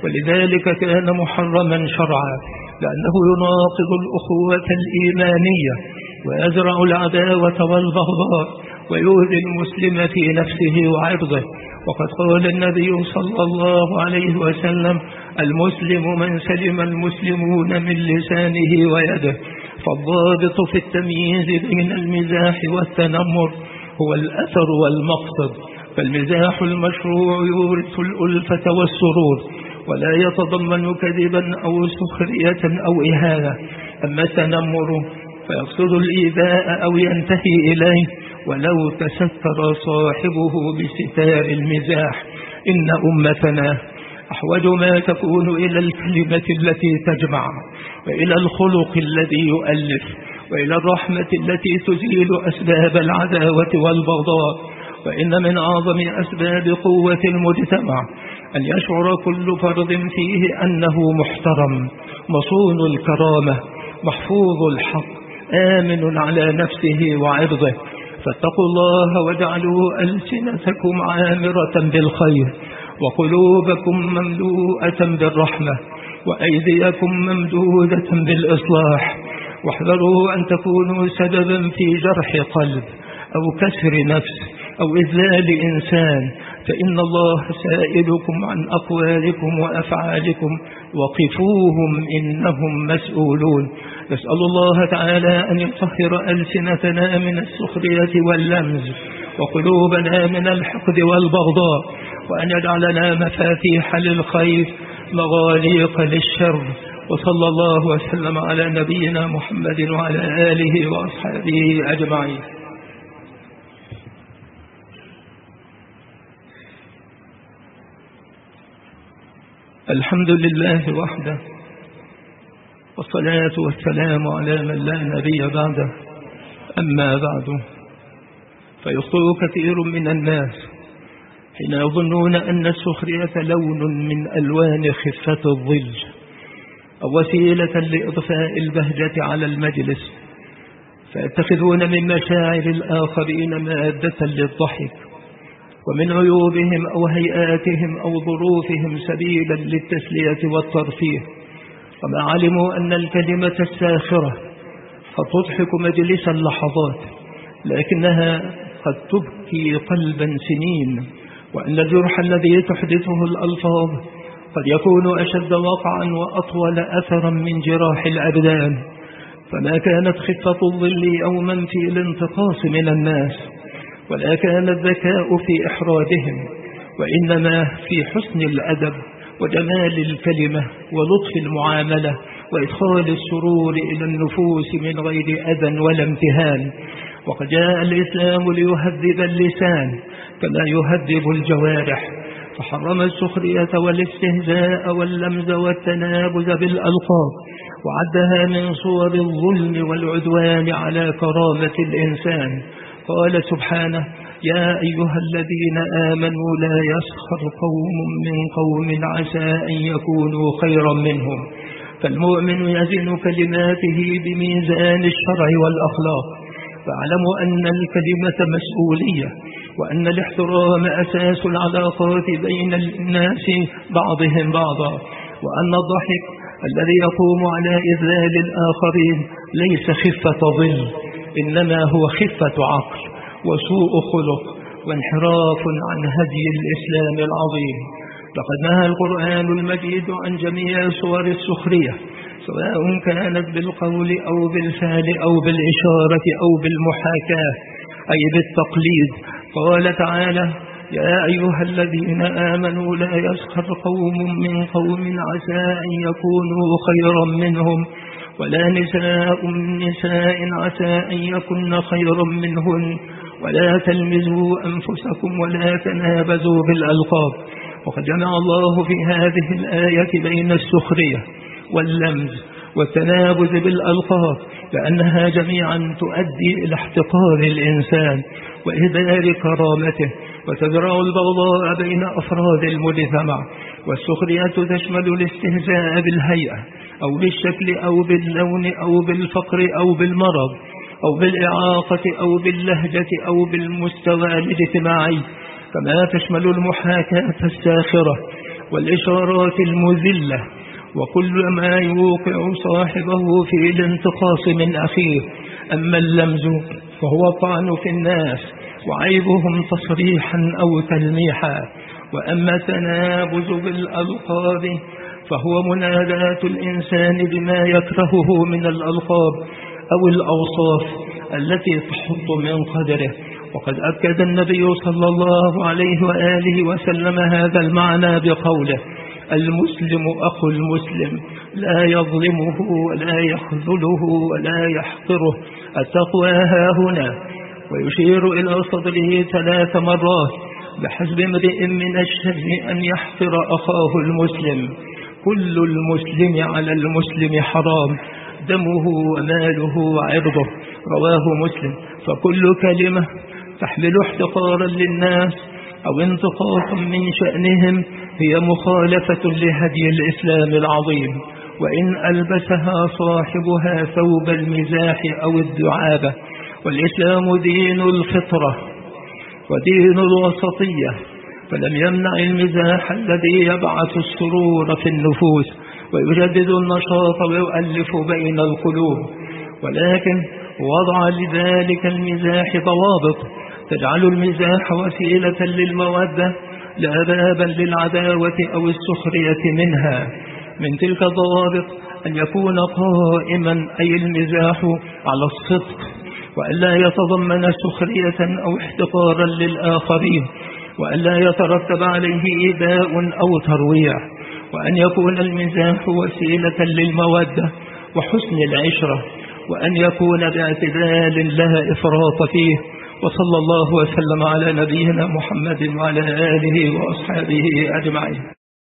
ولذلك كان محرما شرعا، لأنه يناقض الأخوة الإيمانية ويزرع العداوة والبغضاء ويؤذي المسلم في نفسه وعرضه. وقد قال النبي صلى الله عليه وسلم: المسلم من سلم المسلمون من لسانه ويده. فالضابط في التمييز بين المزاح والتنمر هو الأثر والمقصد. فالمزاح المشروع يورث الألفة والسرور ولا يتضمن كذبا أو سخرية أو إهانة. أما التنمر فيقصد الإيذاء أو ينتهي إليه ولو تستر صاحبه بستار المزاح. إن أمتنا أحوج ما تكون إلى الكلمة التي تجمع، وإلى الخلق الذي يؤلف، وإلى الرحمة التي تزيل أسباب العداوة والبغضاء. وإن من أعظم أسباب قوة المجتمع أن يشعر كل فرد فيه أنه محترم، مصون الكرامة، محفوظ الحق، آمن على نفسه وعرضه. فاتقوا الله واجعلوا ألسنتكم عامرة بالخير، وقلوبكم مملوءة بالرحمة، وأيديكم ممدودة بالإصلاح. واحذروا أن تكونوا سببا في جرح قلب أو كسر نفس أو إذلال إنسان، فإن الله سائلكم عن أقوالكم وأفعالكم، وقفوهم إنهم مسؤولون. نسأل الله تعالى أن يطهر ألسنتنا من السخرية واللمز، وقلوبنا من الحقد والبغضاء، وأن يجعلنا مفاتيح للخير مغاليق للشر. وصلى الله وسلم على نبينا محمد وعلى آله وأصحابه أجمعين. الحمد لله وحده، والصلاة والسلام على من لا نبي بعده. أما بعد، فيخطئ كثير من الناس حين يظنون أن السخرية لون من ألوان خفة الظل أو وسيلة لإضفاء البهجة على المجلس، فيتخذون من مشاعر الآخرين مادة للضحك، ومن عيوبهم أو هيئاتهم أو ظروفهم سبيلا للتسلية والترفيه. وما علموا أن الكلمة الساخرة قد تضحك مجلس اللحظات، لكنها قد تبكي قلبا سنين، وأن الجرح الذي تحدثه الألفاظ قد يكون أشد وقعا وأطول أثرا من جراح الأبدان. فما كانت خفة الظل يوما في الانتقاص من الناس، ولا كان الذكاء في إحرادهم، وإنما في حسن الأدب وجمال الكلمة ولطف المعاملة وإدخال السرور إلى النفوس من غير أذى ولا امتهان. وقد جاء الإسلام ليهذب اللسان كما يهذب الجوارح، فحرم السخرية والاستهزاء واللمز والتنابز بالألقاب، وعدها من صور الظلم والعدوان على كرامة الإنسان. قال سبحانه: يا أيها الذين آمنوا لا يسخر قوم من قوم عسى أن يكونوا خيرا منهم. فالمؤمن يزن كلماته بميزان الشرع والأخلاق، فاعلموا أن الكلمة مسؤولية، وأن الاحترام أساس العلاقات بين الناس بعضهم بعضا، وأن الضحك الذي يقوم على إذلال الآخرين ليس خفة ظل، إنما هو خفة عقل وسوء خلق وانحراف عن هدي الإسلام العظيم. لقد نهى القرآن المجيد عن جميع صور السخرية، سواء كانت بالقول أو بالفعل أو بالإشارة أو بالمحاكاة، أي بالتقليد. قال تعالى: يا أيها الذين آمنوا لا يسخر قوم من قوم عسى أن يكونوا خيرا منهم، ولا نساء من نساء عسى أن يكن خيرا منهن، ولا تلمزوا أنفسكم ولا تنابزوا بالألقاب. وقد جمع الله في هذه الآية بين السخرية واللمز والتنابز بالألقاب، لأنها جميعا تؤدي إلى احتقار الإنسان وإهدار كرامته، وتزرع البغضاء بين أفراد المجتمع. والسخرية تشمل الاستهزاء بالهيئة أو بالشكل أو باللون أو بالفقر أو بالمرض أو بالإعاقة أو باللهجة أو بالمستوى الاجتماعي، كما تشمل المحاكاة الساخرة والإشارات المذلة وكل ما يوقع صاحبه في الانتقاص من أخيه. أما اللمز فهو الطعن في الناس وعيبهم تصريحا أو تلميحا. وأما التنابز بالألقاب فهو مناداة الإنسان بما يكرهه من الألقاب أو الأوصاف التي تحط من قدره. وقد أكد النبي صلى الله عليه وآله وسلم هذا المعنى بقوله: المسلم أخو المسلم لا يظلمه ولا يخذله ولا يحقره، التقوى هاهنا. ويشير إلى صدره 3 مرات: بحسب امرئ من الشر أن يحقر أخاه المسلم، كل المسلم على المسلم حرام، دمه وماله وعرضه، رواه مسلم. فكل كلمة تحمل احتقارا للناس أو انتقاصا من شأنهم هي مخالفة لهدي الإسلام العظيم، وإن ألبسها صاحبها ثوب المزاح أو الدعابة. والإسلام دين الفطرة ودين الوسطية، فلم يمنع المزاح الذي يبعث السرور في النفوس ويجدد النشاط ويؤلف بين القلوب، ولكن وضع لذلك المزاح ضوابط تجعل المزاح وسيلة للمودة لا بابا للعداوة أو السخرية منها. من تلك الضوابط أن يكون قائما أي المزاح على الصدق، وألا يتضمن سخرية أو احتقارا للآخرين، وألا يترتب عليه إيذاء أو ترويع، وأن يكون المزاح وسيلة للمودة وحسن العشرة، وأن يكون باعتدال لا إفراط فيه. وصلى الله وسلم على نبينا محمد وعلى آله وأصحابه أجمعين.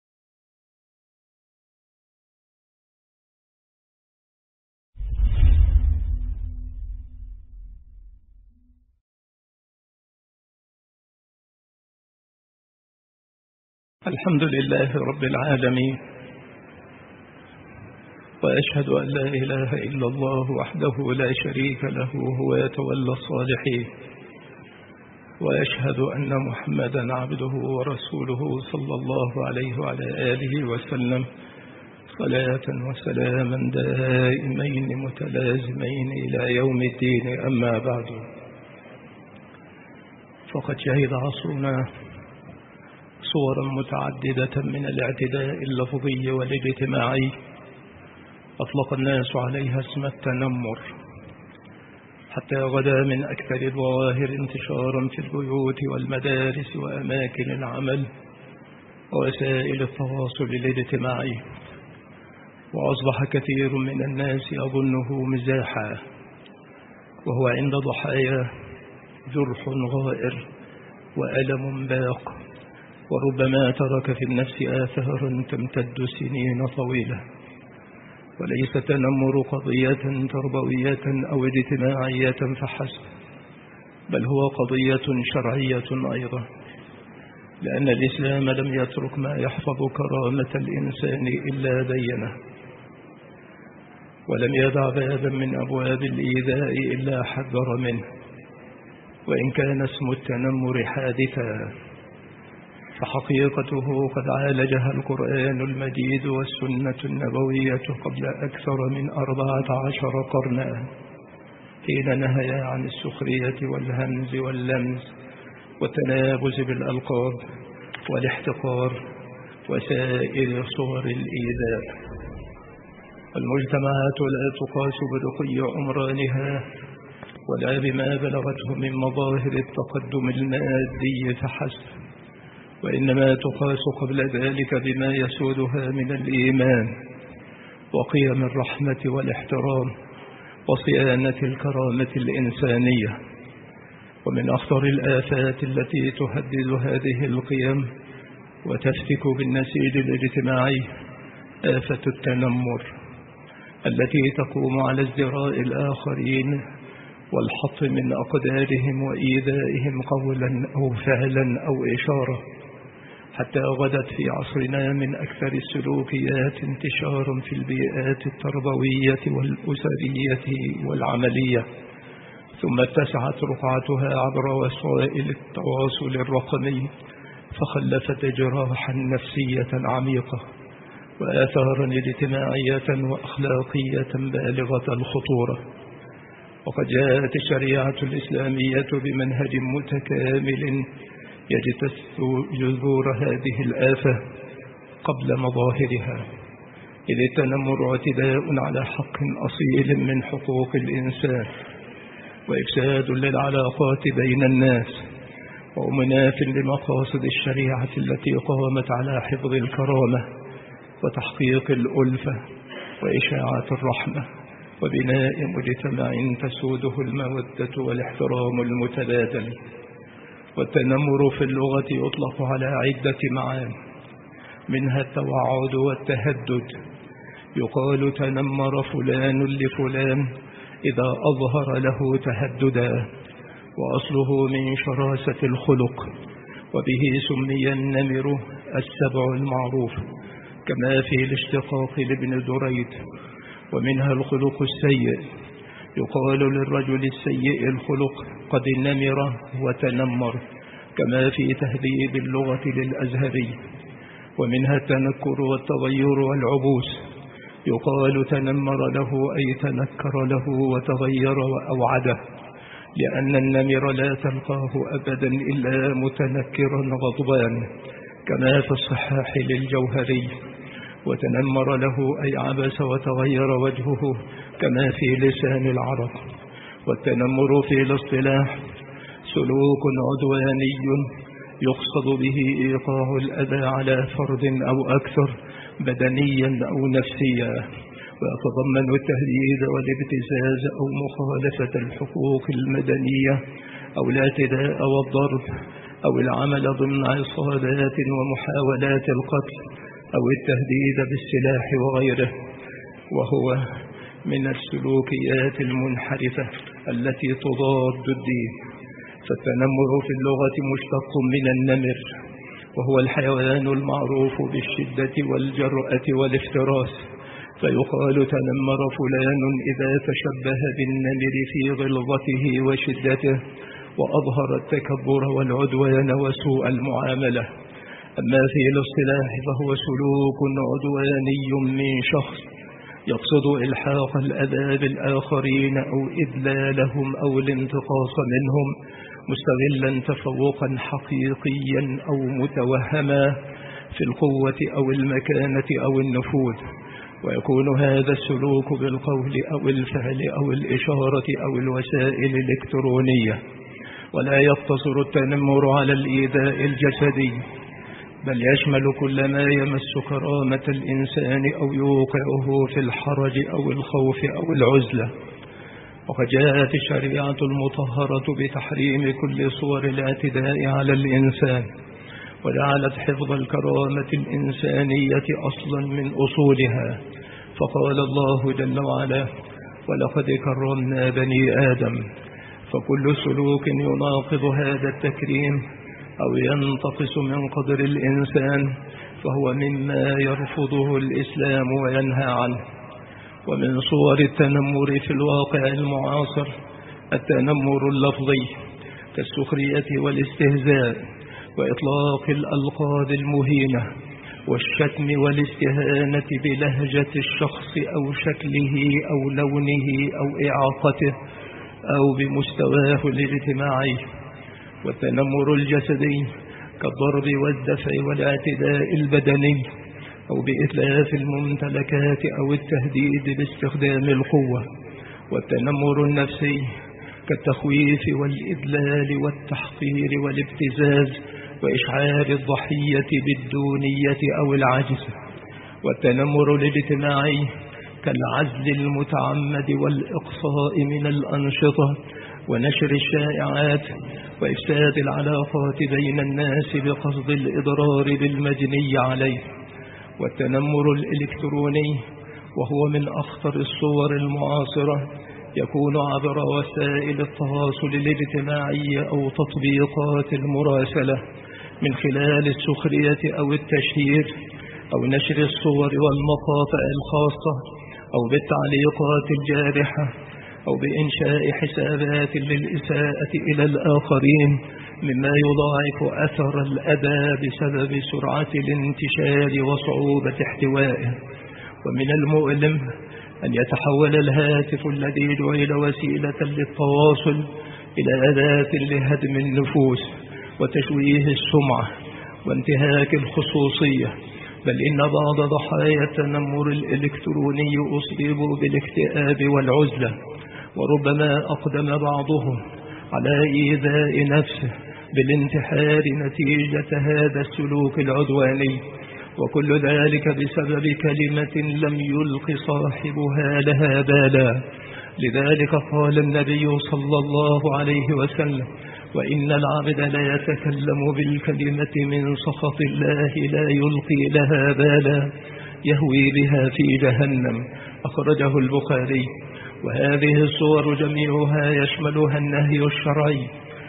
الحمد لله رب العالمين، وأشهد أن لا إله إلا الله وحده لا شريك له هو يتولى الصالحين، وأشهد أن محمدا عبده ورسوله صلى الله عليه وعلى آله وسلم، صلاة وسلاما دائمين متلازمين إلى يوم الدين. أما بعد، فقد شهد عصرنا صورا متعددة من الاعتداء اللفظي والاجتماعي أطلق الناس عليها اسم التنمر، حتى غدا من أكثر الظواهر انتشارا في البيوت والمدارس وأماكن العمل ووسائل التواصل الاجتماعي. وأصبح كثير من الناس يظنه مزاحا، وهو عند ضحاياه جرح غائر وألم باق، وربما ترك في النفس آثارا تمتد سنين طويلة. وليس التنمر قضية تربوية أو اجتماعية فحسب، بل هو قضية شرعية أيضا، لأن الإسلام لم يترك ما يحفظ كرامة الإنسان إلا بينه، ولم يدع بابا من أبواب الإيذاء إلا حذر منه. وإن كان اسم التنمر حادثا، فحقيقته قد عالجها القرآن المجيد والسنة النبوية قبل أكثر من 14 قرنا، حين نهيا عن السخرية والهمز واللمز والتنابز بالألقاب والاحتقار وسائر صور الإيذاء. المجتمعات لا تقاس برقي عمرانها ولا بما بلغته من مظاهر التقدم المادي فحسب، وإنما تقاس قبل ذلك بما يسودها من الإيمان وقيم الرحمة والاحترام وصيانة الكرامة الإنسانية. ومن أخطر الآفات التي تهدد هذه القيم وتفتك بالنسيج الاجتماعي آفة التنمر، التي تقوم على ازدراء الآخرين والحط من أقدارهم وإيذائهم قولا أو فعلا أو إشارة، حتى غدت في عصرنا من أكثر السلوكيات انتشارا في البيئات التربوية والأسرية والعملية، ثم اتسعت رقعتها عبر وسائل التواصل الرقمي، فخلفت جراحا نفسية عميقة وآثارا اجتماعية وأخلاقية بالغة الخطورة. وقد جاءت الشريعة الإسلامية بمنهج متكامل يجتث جذور هذه الآفة قبل مظاهرها، إذ التنمر اعتداء على حق أصيل من حقوق الإنسان وإفساد للعلاقات بين الناس، ومناف لمقاصد الشريعة التي قامت على حفظ الكرامة وتحقيق الألفة وإشاعة الرحمة وبناء مجتمع تسوده المودة والاحترام المتبادل. والتنمر في اللغة يطلق على عدة معاني، منها التوعد والتهدد. يقال تنمر فلان لفلان إذا أظهر له تهددا، وأصله من شراسة الخلق، وبه سمي النمر السبع المعروف، كما في الاشتقاق لابن دريد. ومنها الخلق السيء، يقال للرجل السيء الخلق قد نمر وتنمر، كما في تهذيب اللغة للأزهري. ومنها التنكر والتغير والعبوس، يقال تنمر له أي تنكر له وتغير وأوعده، لأن النمر لا تلقاه أبدا إلا متنكرا غضبان، كما في الصحاح للجوهري. وتنمر له أي عبس وتغير وجهه، كما في لسان العرب. والتنمر في الاصطلاح سلوك عدواني يقصد به إيقاع الأذى على فرد أو أكثر بدنيا أو نفسيا، ويتضمن التهديد والابتزاز أو مخالفة الحقوق المدنية أو الاعتداء والضرب أو العمل ضمن عصابات ومحاولات القتل أو التهديد بالسلاح وغيره، وهو من السلوكيات المنحرفة التي تضاد الدين. فالتنمر في اللغة مشتق من النمر، وهو الحيوان المعروف بالشدة والجرأة والافتراس، فيقال تنمر فلان إذا تشبه بالنمر في غلظته وشدته وأظهر التكبر والعدوان وسوء المعاملة. أما في الاصطلاح فهو سلوك عدواني من شخص يقصد إلحاق الأذى بالآخرين أو إذلالهم أو الانتقاص منهم، مستغلا تفوقا حقيقيا أو متوهما في القوة أو المكانة أو النفوذ. ويكون هذا السلوك بالقول أو الفعل أو الإشارة أو الوسائل الإلكترونية. ولا يقتصر التنمر على الإيذاء الجسدي، بل يشمل كل ما يمس كرامة الإنسان أو يوقعه في الحرج أو الخوف أو العزلة. وقد جاءت الشريعة المطهرة بتحريم كل صور الاعتداء على الإنسان، وجعلت حفظ الكرامة الإنسانية أصلا من أصولها. فقال الله جل وعلا: ولقد كرمنا بني آدم. فكل سلوك يناقض هذا التكريم أو ينتقص من قدر الإنسان فهو مما يرفضه الإسلام وينهى عنه. ومن صور التنمر في الواقع المعاصر التنمر اللفظي كالسخرية والاستهزاء وإطلاق الألقاب المهينة والشتم والاستهانة بلهجة الشخص أو شكله أو لونه أو إعاقته أو بمستواه الاجتماعي. والتنمر الجسدي كالضرب والدفع والاعتداء البدني أو بإتلاف الممتلكات أو التهديد باستخدام القوة. والتنمر النفسي كالتخويف والإذلال والتحقير والابتزاز وإشعار الضحية بالدونية أو العجز. والتنمر الاجتماعي كالعزل المتعمد والإقصاء من الأنشطة ونشر الشائعات وإفساد العلاقات بين الناس بقصد الإضرار بالمجني عليه. والتنمر الإلكتروني وهو من أخطر الصور المعاصرة يكون عبر وسائل التواصل الاجتماعي أو تطبيقات المراسلة من خلال السخرية أو التشهير أو نشر الصور والمقاطع الخاصة أو بالتعليقات الجارحة أو بإنشاء حسابات للإساءة إلى الآخرين مما يضاعف أثر الأذى بسبب سرعة الانتشار وصعوبة احتوائه. ومن المؤلم أن يتحول الهاتف الذي جعل وسيلة للتواصل إلى أداة لهدم النفوس وتشويه السمعة وانتهاك الخصوصية، بل إن بعض ضحايا التنمر الإلكتروني أصيبوا بالاكتئاب والعزلة، وربما أقدم بعضهم على إيذاء نفسه بالانتحار نتيجة هذا السلوك العدواني، وكل ذلك بسبب كلمة لم يلق صاحبها لها بالا. لذلك قال النبي صلى الله عليه وسلم: وإن العبد لا يتكلم بالكلمة من سخط الله لا يلقي لها بالا يهوي بها في جهنم. أخرجه البخاري. وهذه الصور جميعها يشملها النهي الشرعي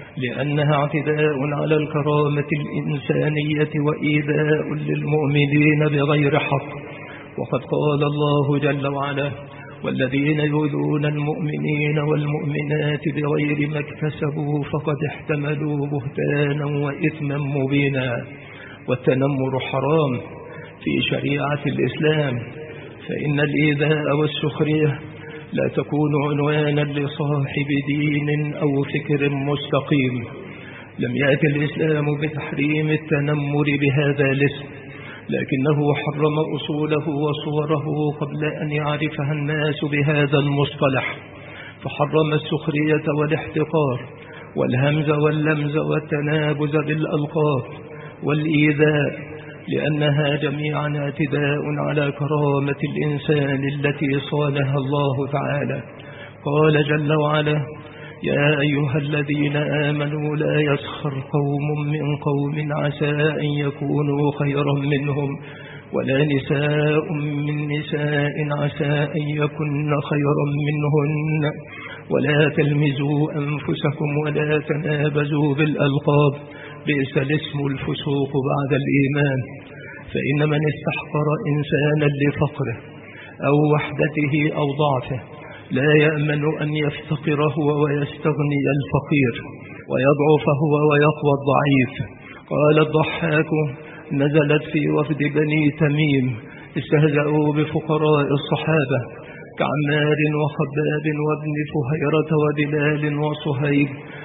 لأنها اعتداء على الكرامة الإنسانية وإيذاء للمؤمنين بغير حق. وقد قال الله جل وعلا: والذين يؤذون المؤمنين والمؤمنات بغير ما اكتسبوا فقد احتملوا بهتانا وإثما مبينا. والتنمر حرام في شريعة الإسلام، فإن الإيذاء والسخرية لا تكون عنوانا لصاحب دين أو فكر مستقيم. لم يأتي الإسلام بتحريم التنمر بهذا الاسم، لكنه حرم أصوله وصوره قبل أن يعرفها الناس بهذا المصطلح، فحرم السخرية والاحتقار والهمز واللمز والتنابز بالألقاب والإيذاء، لأنها جميعا اعتداء على كرامة الإنسان التي صانها الله تعالى. قال جل وعلا: يا أيها الذين آمنوا لا يسخر قوم من قوم عسى أن يكونوا خيرا منهم ولا نساء من نساء عسى أن يكن خيرا منهن ولا تلمزوا أنفسكم ولا تنابزوا بالألقاب بئس الاسم الفسوق بعد الإيمان. فإن من استحقر إنسانا لفقره أو وحدته أو ضعفه لا يأمن أن يفتقر هو ويستغني الفقير ويضعف هو ويقوى الضعيف. قال الضحاك: نزلت في وفد بني تميم استهزأوا بفقراء الصحابة كعمار وخباب وابن فهيرة وبلال وصهيب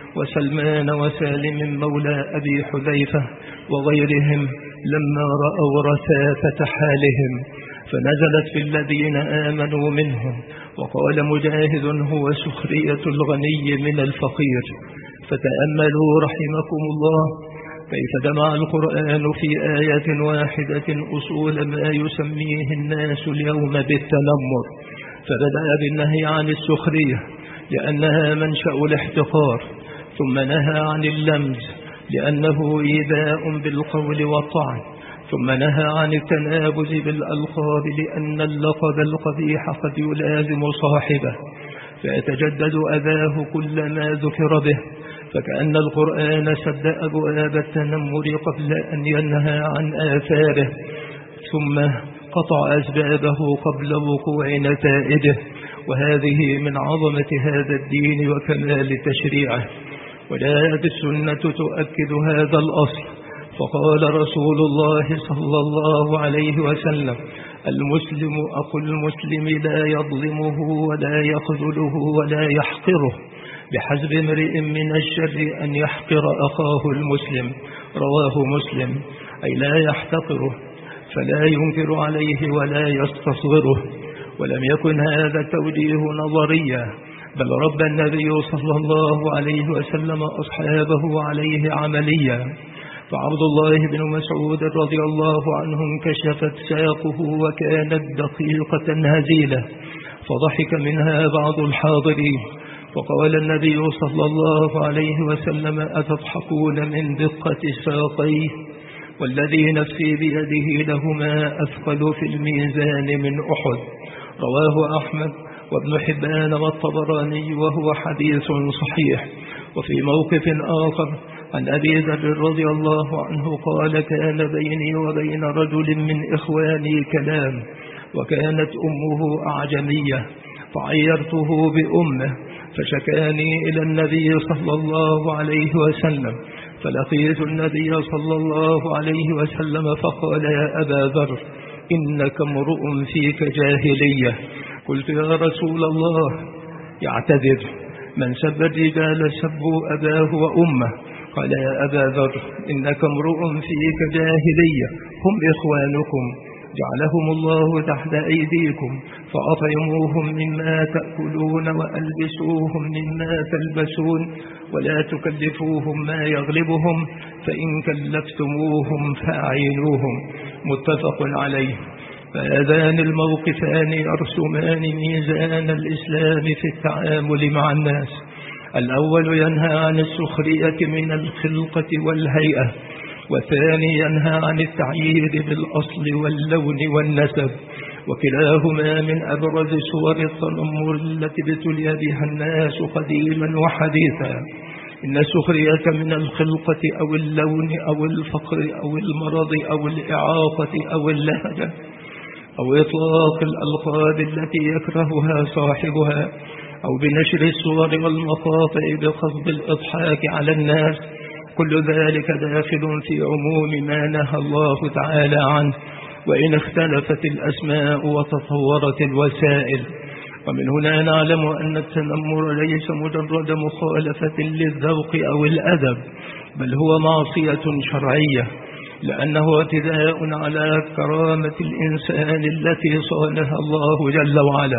وسلمان وسالم مولى أبي حذيفة وغيرهم لما رأوا رثافة حالهم، فنزلت في الذين آمنوا منهم. وقال مجاهد: هو سخرية الغني من الفقير. فتأملوا رحمكم الله كيف جمع القرآن في آية واحدة أصول ما يسميه الناس اليوم بالتنمر، فبدأ بالنهي عن السخرية لأنها منشأ الاحتقار، ثم نهى عن اللمز لأنه إيذاء بالقول والطعن، ثم نهى عن التنابز بالألقاب لأن اللقب القبيح قد يلازم صاحبه فيتجدد أذاه كلما ذكر به، فكأن القرآن سد أبواب التنمر قبل أن ينهى عن آثاره، ثم قطع أسبابه قبل وقوع نتائجه، وهذه من عظمة هذا الدين وكمال تشريعه. وجاءت السنة تؤكد هذا الأصل، فقال رسول الله صلى الله عليه وسلم: المسلم أخو المسلم لا يظلمه ولا يخذله ولا يحقره، بحسب امرئ من الشر أن يحقر أخاه المسلم، رواه مسلم، أي لا يحتقره فلا ينكر عليه ولا يستصغره. ولم يكن هذا التوجيه نظريا، بل رب النبي صلى الله عليه وسلم أصحابه عليه عمليا. فعبد الله بن مسعود رضي الله عنه انكشفت ساقه وكانت دقيقة هزيلة، فضحك منها بعض الحاضرين، وقال النبي صلى الله عليه وسلم: أتضحكون من دقة ساقيه؟ والذي نفسي بيده لهما أثقل في الميزان من أحد، رواه أحمد وابن حبان والطبراني، وهو حديث صحيح. وفي موقف آخر عن أبي ذر رضي الله عنه قال: كان بيني وبين رجل من إخواني كلام، وكانت أمه أعجمية، فعيرته بأمه، فشكاني إلى النبي صلى الله عليه وسلم، فلقيت النبي صلى الله عليه وسلم فقال: يا أبا ذر، إنك امرؤ فيك جاهلية. قلت: يا رسول الله، يعتذر، من سب الرجال سبوا أباه وأمه. قال: يا أبا ذر، إنك امرؤ فيك جاهلية، هم إخوانكم، جعلهم الله تحت أيديكم، فأطعموهم مما تأكلون وألبسوهم مما تلبسون، ولا تكلفوهم ما يغلبهم، فإن كلفتموهم فأعينوهم، متفق عليه. فهذان الموقفان يرسمان ميزان الإسلام في التعامل مع الناس. الأول ينهى عن السخرية من الخلقة والهيئة، والثاني ينهى عن التعيير بالأصل واللون والنسب، وكلاهما من أبرز صور التنمر التي ابتلي بها الناس قديما وحديثا. إن السخرية من الخلقة أو اللون أو الفقر أو المرض أو الإعاقة أو اللهجة أو إطلاق الألقاب التي يكرهها صاحبها، أو بنشر الصور والمقاطع بقصد الإضحاك على الناس، كل ذلك داخل في عموم ما نهى الله تعالى عنه، وإن اختلفت الأسماء وتطورت الوسائل. ومن هنا نعلم أن التنمر ليس مجرد مخالفة للذوق أو الأدب، بل هو معصية شرعية، لأنه اعتداء على كرامة الإنسان التي صانها الله جل وعلا،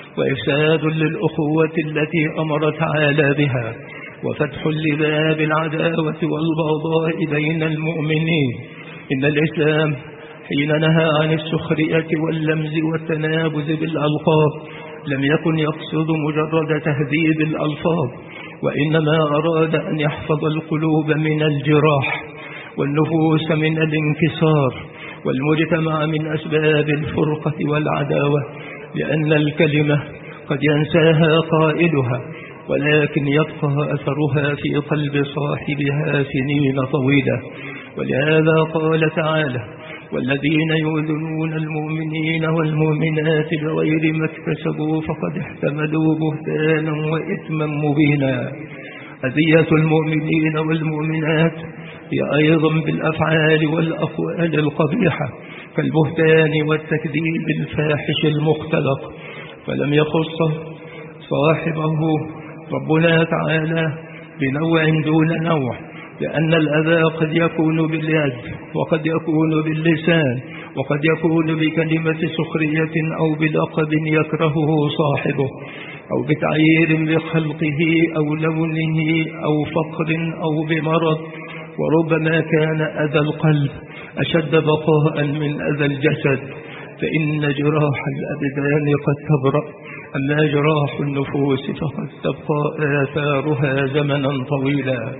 وإفساد للأخوة التي أمر تعالى بها، وفتح لباب العداوة والبغضاء بين المؤمنين. إن الإسلام حين نهى عن السخرية واللمز والتنابز بالألقاب لم يكن يقصد مجرد تهذيب الألفاظ، وإنما أراد أن يحفظ القلوب من الجراح والنفوس من الانكسار والمجتمع من أسباب الفرقة والعداوة، لأن الكلمة قد ينساها قائلها، ولكن يبقى أثرها في قلب صاحبها سنين طويلة. ولهذا قال تعالى: والذين يؤذون المؤمنين والمؤمنات بغير ما اكتسبوا فقد احتملوا بهتانا وإثما مبينا. أذية المؤمنين والمؤمنات هي أيضا بالأفعال والأقوال القبيحة كالبهتان والتكذيب الفاحش المختلق، فلم يخص صاحبه ربنا تعالى بنوع دون نوع، لأن الأذى قد يكون باليد، وقد يكون باللسان، وقد يكون بكلمة سخرية أو بلقب يكرهه صاحبه، أو بتعيير بخلقه أو لونه أو فقر أو بمرض وربما كان أذى القلب أشد بقاء من أذى الجسد، فإن جراح الأبدان قد تبرأ، أما جراح النفوس فقد تبقى آثارها زمنا طويلا.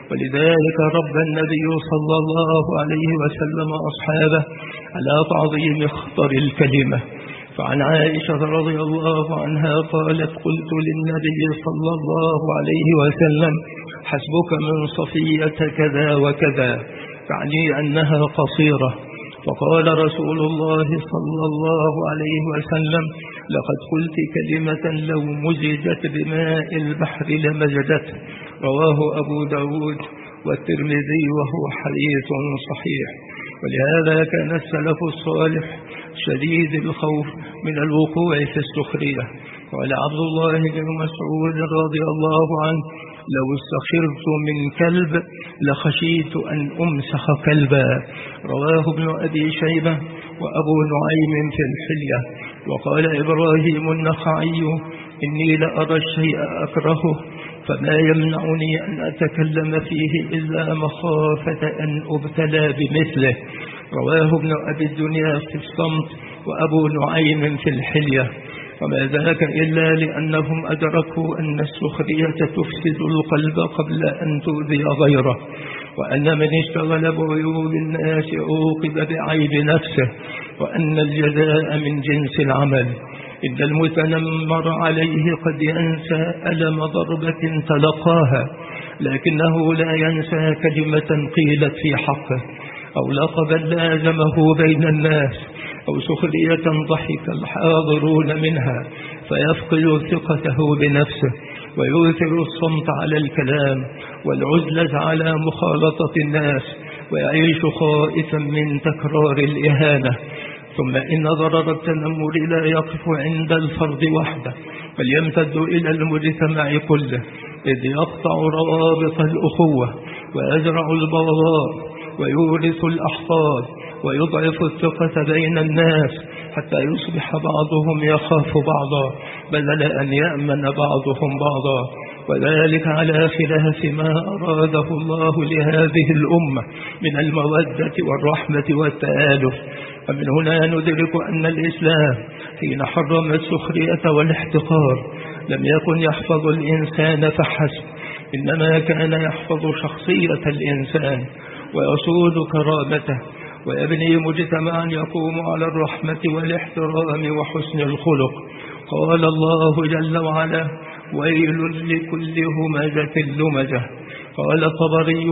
ولذلك رب النبي صلى الله عليه وسلم أصحابه على تعظيم خطر الكلمة. فعن عائشة رضي الله عنها قالت: قلت للنبي صلى الله عليه وسلم: حسبك من صفية كذا وكذا، تعني أنها قصيرة. فقال رسول الله صلى الله عليه وسلم: لقد قلت كلمة لو مزجت بماء البحر لمزجته. رواه أبو داود والترمذي وهو حديث صحيح. ولهذا كان السلف الصالح شديد الخوف من الوقوع في السخرية. قال عبد الله بن مسعود رضي الله عنه: لو استخرت من كلب لخشيت أن أمسخ كلبا. رواه ابن أبي شيبة وأبو نعيم في الحلية. وقال إبراهيم النخعي: إني لأرى الشيء أكرهه فما يمنعني أن أتكلم فيه إلا مخافة أن أبتلى بمثله. رواه ابن أبي الدنيا في الصمت وأبو نعيم في الحلية. وما ذاك إلا لأنهم أدركوا أن السخرية تفسد القلب قبل أن تؤذي غيره، وأن من اشتغل بعيوب الناس عوقب بعيب نفسه، وأن الجزاء من جنس العمل. إن المتنمر عليه قد ينسى ألم ضربة تلقاها، لكنه لا ينسى كلمة قيلت في حقه، أو لقبا لازمه بين الناس، أو سخرية ضحك الحاضرون منها فيفقد ثقته بنفسه، ويؤثر الصمت على الكلام والعزلة على مخالطة الناس، ويعيش خائفا من تكرار الإهانة. ثم إن ضرر التنمر لا يقف عند الفرد وحده، بل يمتد إلى المجتمع كله، إذ يقطع روابط الأخوة ويزرع البغضاء ويورث الأحقاد ويضعف الثقة بين الناس، حتى يصبح بعضهم يخاف بعضا بدل أن يأمن بعضهم بعضا، وذلك على خلاف ما أراده الله لهذه الأمة من المودة والرحمة والتآلف. ومن هنا ندرك أن الإسلام حين حرم السخرية والاحتقار لم يكن يحفظ الإنسان فحسب، إنما كان يحفظ شخصية الإنسان ويصون كرامته، ويبني مجتمعا يقوم على الرحمة والاحترام وحسن الخلق. قال الله جل وعلا: ويل لكل همزة لمزة. قال الطبري: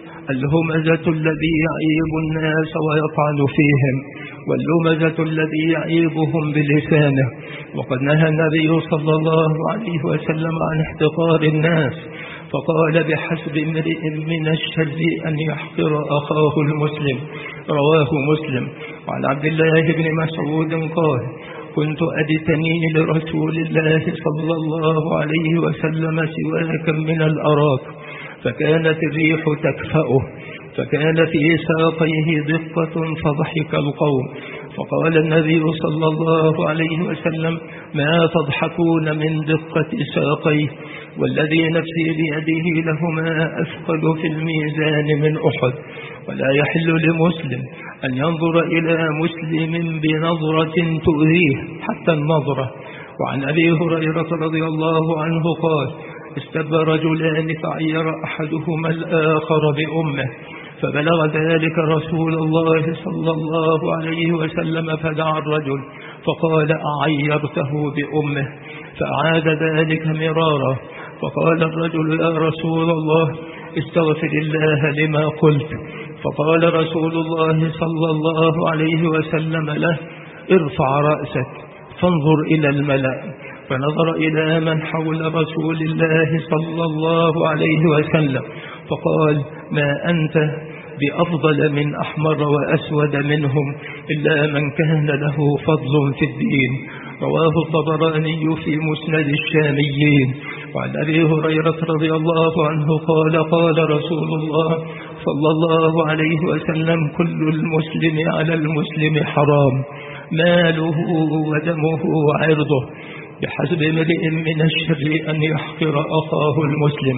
الهمزة الذي يعيب الناس ويطعن فيهم، واللمزة الذي يعيبهم بلسانه. وقد نهى النبي صلى الله عليه وسلم عن احتقار الناس، فقال: بحسب امرئ من الشر أن يحقر أخاه المسلم. رواه مسلم. وعن عبد الله بن مسعود قال: كنت أدتني لرسول الله صلى الله عليه وسلم سواكا من الأراك، فكانت الريح تكفأه، فكان في ساقيه دقة فضحك القوم، فقال النبي صلى الله عليه وسلم: ما تضحكون من دقة ساقيه، والذي نفسي بيده لهما أثقل في الميزان من أحد. ولا يحل لمسلم أن ينظر إلى مسلم بنظرة تؤذيه حتى النظرة. وعن أبي هريرة رضي الله عنه قال: استب رجلان فعير أحدهما الآخر بأمه، فبلغ ذلك رسول الله صلى الله عليه وسلم، فدعا الرجل فقال: أعيرته بأمه؟ فأعاد ذلك مرارا، فقال الرجل: يا رسول الله استغفر الله لما قلت. فقال رسول الله صلى الله عليه وسلم له: ارفع رأسك فانظر إلى الملأ. فنظر إلى من حول رسول الله صلى الله عليه وسلم فقال: ما أنت بأفضل من أحمر وأسود منهم إلا من كان له فضل في الدين. رواه الطبراني في مسند الشاميين. وعن أبي هريرة رضي الله عنه قال: قال رسول الله صلى الله عليه وسلم: كل المسلم على المسلم حرام، ماله ودمه وعرضه، بحسب امرئ من الشر أن يحقر أخاه المسلم.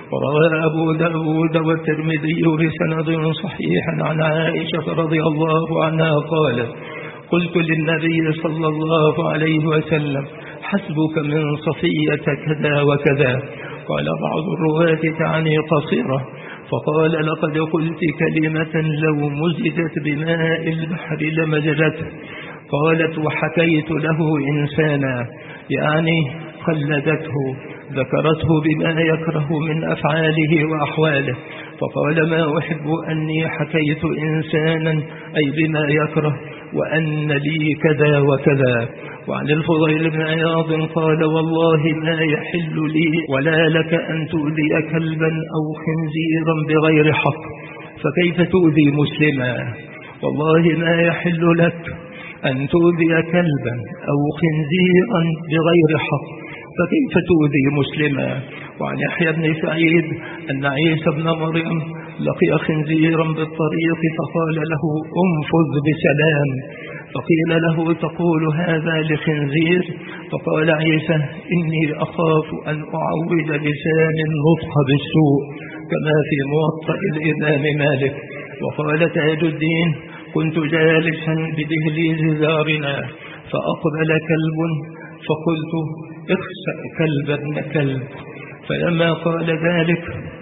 وروى أبو داود والترمذي بسند صحيح عن عائشة رضي الله عنها قالت: قلت للنبي صلى الله عليه وسلم: حسبك من صفية كذا وكذا. قال بعض الرواة: تعني قصيرة. فقال: لقد قلت كلمة لو مزجت بماء البحر لمزجته. قالت: وحكيت له إنسانا، يعني خلدته، ذكرته بما يكره من أفعاله وأحواله. فقال: ما أحب أني حكيت إنسانا أي بما يكره، وأن لي كذا وكذا. وعن الفضيل بن عياض قال: والله ما يحل لي ولا لك أن تؤذي كلبا أو خنزيرا بغير حق، فكيف تؤذي مسلما؟ والله ما يحل لك أن تؤذي كلبا أو خنزيرا بغير حق، فكيف تؤذي مسلما؟ وعن يحيى بن سعيد أن عيسى بن مريم لقي خنزيرا بالطريق فقال له: انفذ بسلام. فقيل له: تقول هذا لخنزير؟ فقال عيسى: إني أخاف أن أعود لسان النطق بالسوء، كما في موطأ الإمام مالك. وقال تاج الدين: كنت جالسا بدهليز دارنا فأقبل كلب فقلت: اخسأ كلب ابن كلب. فلما قال ذلك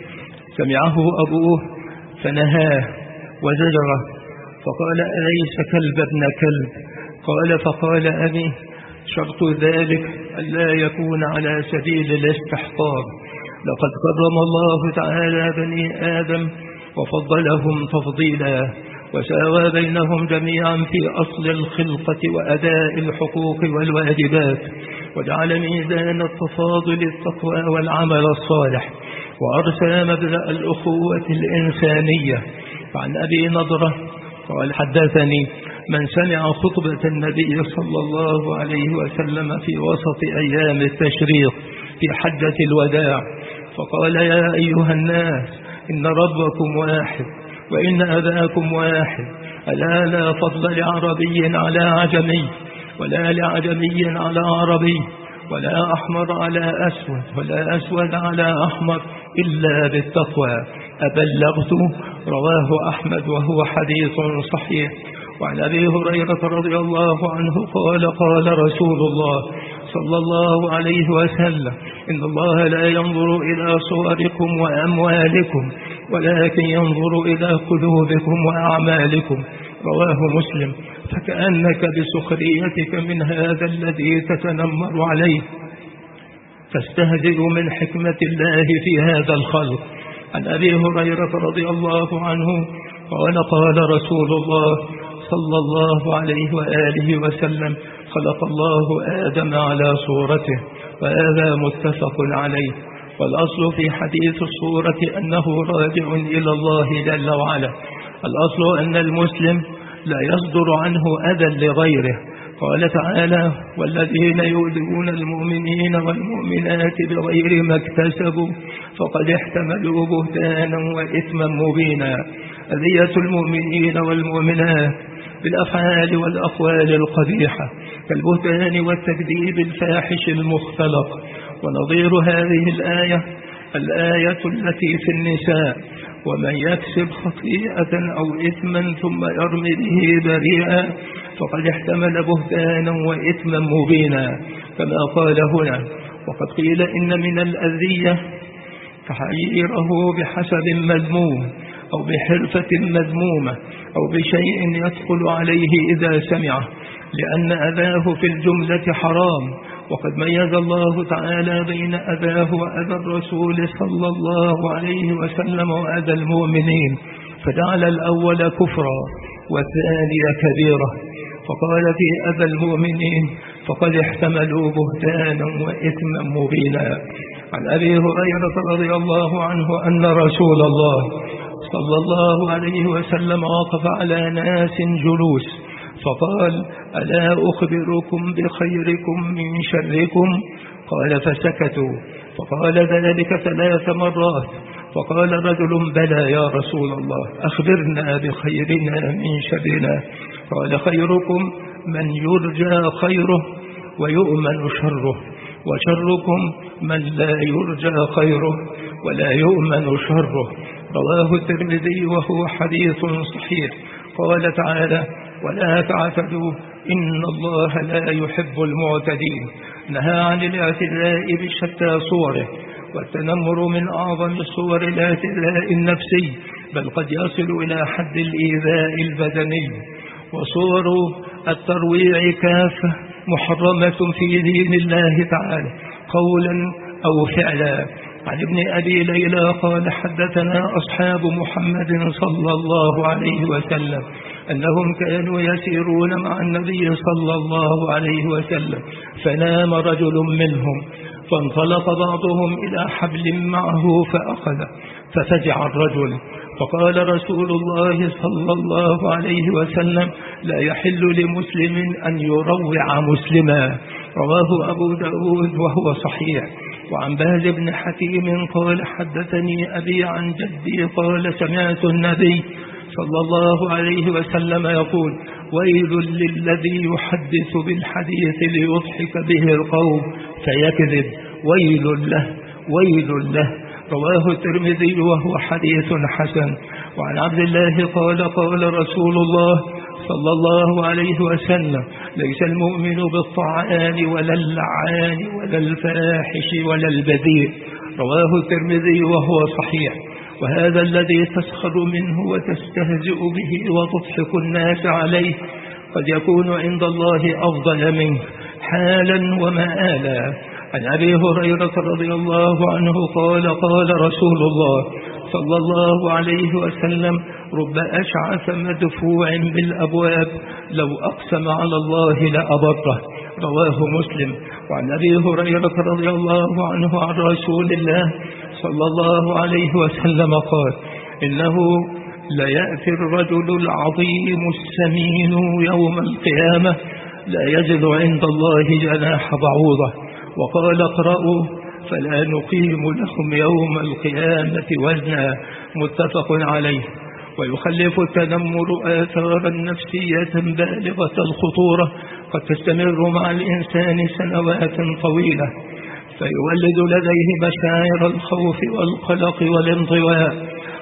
سمعه أبوه فنهاه وزجره، فقال: أليس كلب ابن كلب؟ قال: فقال أبي: شرط ذلك ألا يكون على سبيل الاستحقار. لقد كرم الله تعالى بني آدم وفضلهم تفضيلا، وساوى بينهم جميعا في أصل الخلقة وأداء الحقوق والواجبات، وجعل ميزان التفاضل التقوى والعمل الصالح، وأرسى مبدأ الأخوة الإنسانية. فعن أبي نضرة قال: حدثني من سمع خطبة النبي صلى الله عليه وسلم في وسط أيام التشريق في حجة الوداع، فقال: يا أيها الناس، إن ربكم واحد وإن أباكم واحد، ألا لا فضل لعربي على عجمي، ولا لعجمي على عربي، ولا أحمر على أسود، ولا أسود على أحمر، إلا بالتقوى. أبلغت؟ رواه أحمد وهو حديث صحيح. وعن أبي هريرة رضي الله عنه قال: قال رسول الله صلى الله عليه وسلم: إن الله لا ينظر إلى صوركم وأموالكم، ولكن ينظر إلى قلوبكم وأعمالكم. رواه مسلم. فكأنك بسخريتك من هذا الذي تتنمر عليه تستهزئ من حكمة الله في هذا الخلق. عن أبي هريرة رضي الله عنه قال: قال رسول الله صلى الله عليه وآله وسلم: خلق الله آدم على صورته، وهذا متفق عليه. والأصل في حديث الصورة أنه راجع إلى الله جل وعلا. الأصل أن المسلم لا يصدر عنه أذى لغيره. قال تعالى: والذين يؤذون المؤمنين والمؤمنات بغير ما اكتسبوا فقد احتملوا بهتانا وإثما مبينا. أذية المؤمنين والمؤمنات بالأفعال والأقوال القبيحة كالبهتان والتكذيب الفاحش المختلق. ونظير هذه الآية التي في النساء: ومن يكسب خطيئة أو إثما ثم يرمي به بريئا فقد احتمل بهتانا وإثما مبينا، كما قال هنا. وقد قيل إن من الأذية تحييره بحسب مذموم أو بحرفة مذمومة أو بشيء يدخل عليه إذا سمعه، لأن أذاه في الجملة حرام. وقد ميز الله تعالى بين أذاه وأذى الرسول صلى الله عليه وسلم وأذى المؤمنين، فجعل الأول كفرا والثاني كبيرة. فقال في أذى المؤمنين: فقد احتملوا بهتانا وإثما مبينا. عن أبي هريرة رضي الله عنه أن رسول الله صلى الله عليه وسلم وقف على ناس جلوس فقال: ألا أخبركم بخيركم من شركم؟ قال: فسكتوا. فقال ذلك 3 مرات. فقال رجل: بلى يا رسول الله، أخبرنا بخيرنا من شرنا. قال: خيركم من يرجى خيره ويؤمن شره. وشركم من لا يرجى خيره ولا يؤمن شره. رواه الترمذي وهو حديث صحيح. قال تعالى: ولا تعتدوا إن الله لا يحب المعتدين. نهى عن الاعتداء بشتى صوره، والتنمر من أعظم صور الاعتداء النفسي، بل قد يصل إلى حد الإيذاء البدني. وصور الترويع كافة محرمة في دين الله تعالى قولا أو فعلا. عن ابن أبي ليلى قال: حدثنا أصحاب محمد صلى الله عليه وسلم أنهم كانوا يسيرون مع النبي صلى الله عليه وسلم، فنام رجل منهم، فانطلق بعضهم إلى حبل معه فأخذه، ففزع الرجل، فقال رسول الله صلى الله عليه وسلم: لا يحل لمسلم أن يروع مسلما. رواه أبو داود وهو صحيح. وعن باز بن حكيم قال: حدثني أبي عن جدي قال: سمعت النبي صلى الله عليه وسلم يقول: ويل للذي يحدث بالحديث ليضحك به القوم فيكذب، ويل له ويل له. رواه الترمذي وهو حديث حسن. وعن عبد الله قال: قال رسول الله صلى الله عليه وسلم: ليس المؤمن بالطعان ولا اللعان ولا الفاحش ولا البذيء. رواه الترمذي وهو صحيح. وهذا الذي تسخر منه وتستهزئ به وتضحك الناس عليه قد يكون عند الله أفضل منه حالا ومآلا. عن أبي هريرة رضي الله عنه قال: قال رسول الله صلى الله عليه وسلم: رب أشعث مدفوع بالأبواب لو أقسم على الله لأبره. رواه مسلم. وعن أبي هريرة رضي الله عنه عن رسول الله صلى الله عليه وسلم قال: إنه ليأتي الرجل العظيم السمين يوم القيامة لا يجد عند الله جناح بعوضة. وقال: اقرأوا فلا نقيم لهم يوم القيامة وزنا. متفق عليه. ويخلف التنمر آثارا نفسية بالغة الخطورة قد تستمر مع الإنسان سنوات طويلة، فيولد لديه مشاعر الخوف والقلق والانطواء،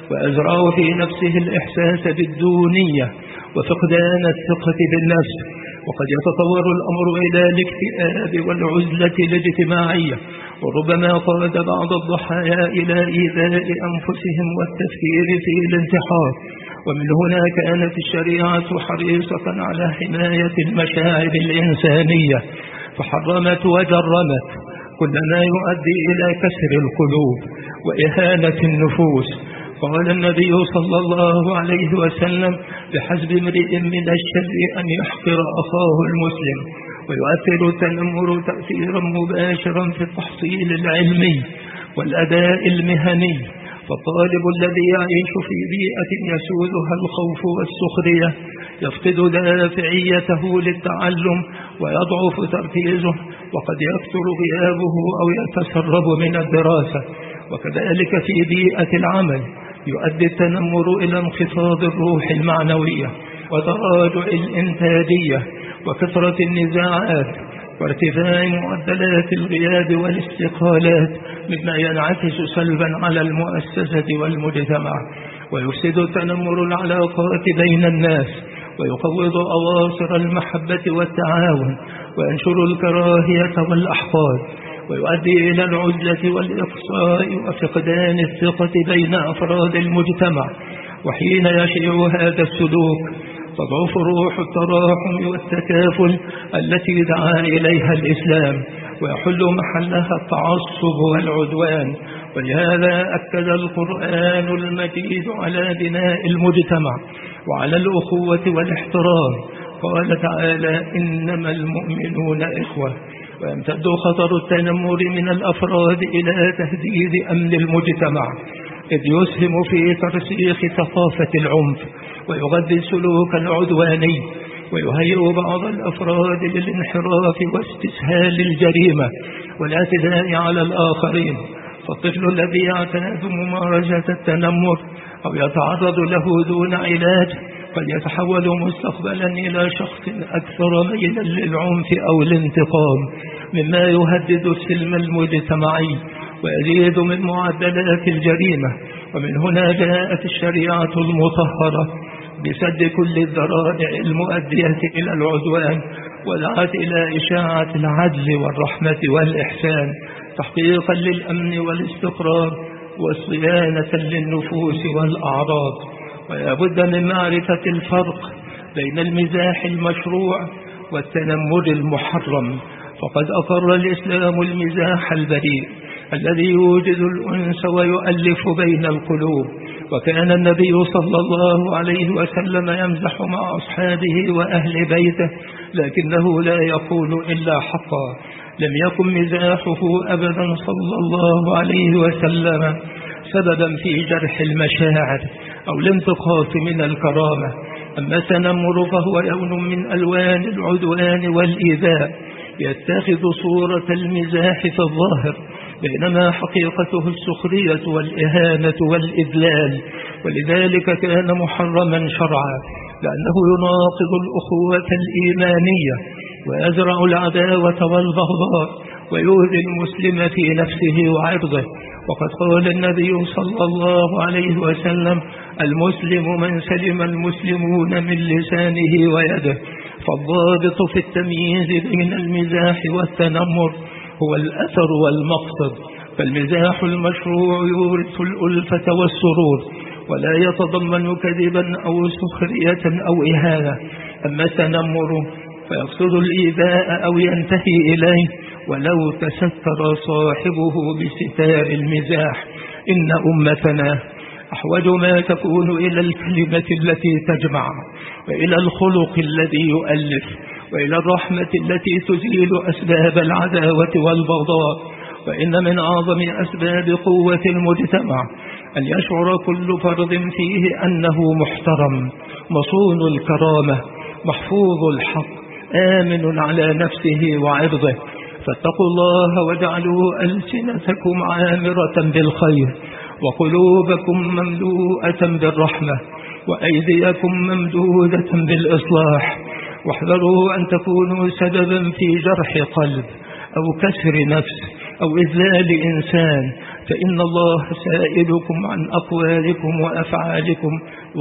ويزرع في نفسه الإحساس بالدونية وفقدان الثقة بالنفس. وقد يتطور الأمر إلى الاكتئاب والعزلة الاجتماعية، وربما قاد بعض الضحايا إلى إيذاء أنفسهم والتفكير في الانتحار. ومن هنا كانت الشريعة حريصة على حماية المشاعر الإنسانية، فحرمت وجرمت كل ما يؤدي إلى كسر القلوب وإهانة النفوس. قال النبي صلى الله عليه وسلم: بحسب امرئ من الشر أن يحقر أخاه المسلم. ويؤثر التنمر تأثيرا مباشرا في التحصيل العلمي والأداء المهني، فالطالب الذي يعيش في بيئة يسودها الخوف والسخرية يفقد دافعيته للتعلم ويضعف تركيزه، وقد يكثر غيابه أو يتسرب من الدراسة. وكذلك في بيئة العمل يؤدي التنمر إلى انخفاض الروح المعنوية وتراجع الإنتاجية وكثرة النزاعات وارتفاع معدلات الغياب والاستقالات، مما ينعكس سلبا على المؤسسة والمجتمع. ويفسد التنمر العلاقات بين الناس، ويقوض أواصر المحبة والتعاون، وينشر الكراهية والأحقاد، ويؤدي إلى العزلة والإقصاء وفقدان الثقة بين أفراد المجتمع. وحين يشيع هذا السلوك تضعف روح التراحم والتكافل التي دعا إليها الإسلام، ويحل محلها التعصب والعدوان. ولهذا أكد القرآن المجيد على بناء المجتمع وعلى الأخوة والاحترام. قال تعالى: إنما المؤمنون إخوة. ويمتد خطر التنمر من الأفراد إلى تهديد أمن المجتمع، إذ يسهم في ترسيخ ثقافة العنف ويغذي السلوك العدواني، ويهيئ بعض الأفراد للانحراف واستسهال الجريمة والاعتداء على الآخرين. فالطفل الذي يعتاد ممارسة التنمر أو يتعرض له دون علاج قد يتحول مستقبلا إلى شخص أكثر ميلا للعنف أو الانتقام. مما يهدد السلم المجتمعي ويزيد من معدلات الجريمة. ومن هنا جاءت الشريعة المطهرة بسد كل الذرائع المؤدية إلى العدوان، ودعت إلى إشاعة العدل والرحمة والإحسان تحقيقا للأمن والاستقرار وصيانة للنفوس والأعراض. ولا بد من معرفة الفرق بين المزاح المشروع والتنمر المحرم، فقد أقر الإسلام المزاح البريء الذي يوجد الأنس ويؤلف بين القلوب، وكان النبي صلى الله عليه وسلم يمزح مع أصحابه وأهل بيته لكنه لا يقول إلا حقا. لم يكن مزاحه أبدا صلى الله عليه وسلم سببا في جرح المشاعر أو الانتقاص من الكرامة. أما التنمر فهو لون من ألوان العدوان والإيذاء يتخذ صورة المزاح في الظاهر، بينما حقيقته السخرية والإهانة والإذلال، ولذلك كان محرما شرعا لأنه يناقض الأخوة الإيمانية ويزرع العداوة والبغضاء ويؤذي المسلم في نفسه وعرضه. وقد قال النبي صلى الله عليه وسلم: المسلم من سلم المسلمون من لسانه ويده. فالضابط في التمييز بين المزاح والتنمر هو الأثر والمقصد، فالمزاح المشروع يورث الألفة والسرور ولا يتضمن كذبا أو سخرية أو إهانة. أما التنمر فيقصد الإيذاء أو ينتهي إليه ولو تستر صاحبه بستار المزاح. إن أمتنا أحوج ما تكون إلى الكلمة التي تجمع، وإلى الخلق الذي يؤلف، وإلى الرحمة التي تزيل أسباب العداوة والبغضاء. وإن من أعظم أسباب قوة المجتمع أن يشعر كل فرد فيه أنه محترم، مصون الكرامة، محفوظ الحق، آمن على نفسه وعرضه. فاتقوا الله واجعلوا ألسنتكم عامرة بالخير وقلوبكم مملوءة بالرحمة وأيديكم ممدودة بالإصلاح، واحذروا أن تكونوا سببا في جرح قلب أو كسر نفس أو إذلال إنسان، فإن الله سائلكم عن أقوالكم وأفعالكم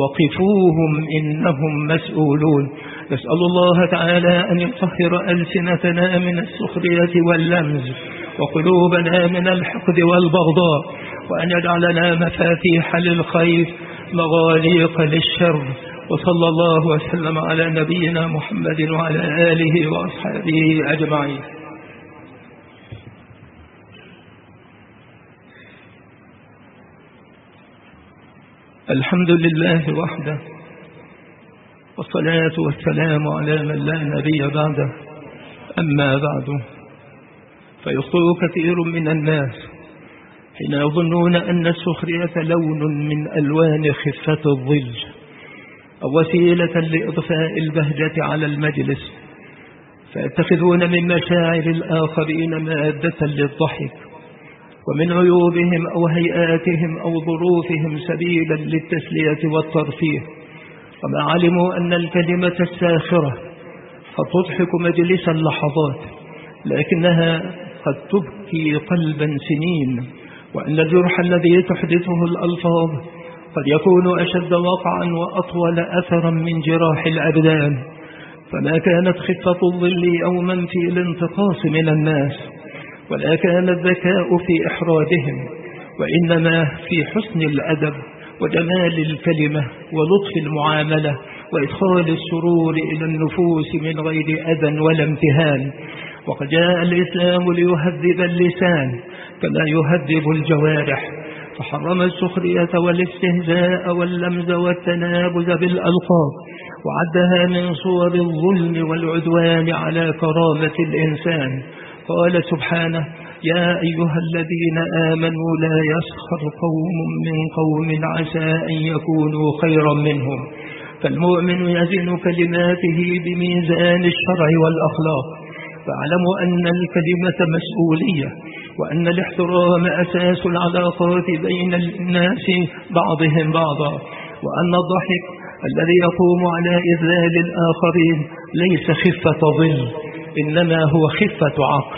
وقفوهم إنهم مسؤولون. نسأل الله تعالى أن يطهر ألسنتنا من السخرية واللمز وقلوبنا من الحقد والبغضاء، وأن يجعلنا مفاتيح للخير مغاليق للشر. وصلى الله وسلم على نبينا محمد وعلى آله وأصحابه أجمعين. الحمد لله وحده، والصلاة والسلام على من لا نبي بعده. أما بعد، فيخطئ كثير من الناس حين يظنون أن السخرية لون من ألوان خفة الظل أو وسيلة لإضفاء البهجة على المجلس، فيتخذون من مشاعر الآخرين مادة للضحك، ومن عيوبهم أو هيئاتهم أو ظروفهم سبيلا للتسلية والترفيه. وما علموا أن الكلمة الساخرة قد تضحك مجلسا لحظات، لكنها قد تبكي قلبا سنين، وأن الجرح الذي تحدثه الألفاظ قد يكون أشد وقعا وأطول أثرا من جراح الأبدان. فما كانت خفة الظل يوما في الانتقاص من الناس، ولا كان الذكاء في إحرادهم، وإنما في حسن الأدب وجمال الكلمة ولطف المعاملة وإدخال السرور إلى النفوس من غير أذى ولا امتهان. وقد جاء الإسلام ليهذب اللسان كما يهذب الجوارح، فحرم السخرية والاستهزاء واللمز والتنابز بالألقاب، وعدها من صور الظلم والعدوان على كرامة الإنسان. قال سبحانه: يا أيها الذين آمنوا لا يسخر قوم من قوم عسى أن يكونوا خيرا منهم. فالمؤمن يزن كلماته بميزان الشرع والأخلاق، فاعلموا أن الكلمة مسؤولية، وأن الاحترام أساس العلاقات بين الناس بعضهم بعضا، وأن الضحك الذي يقوم على إذلال الآخرين ليس خفة ظل، إنما هو خفة عقل،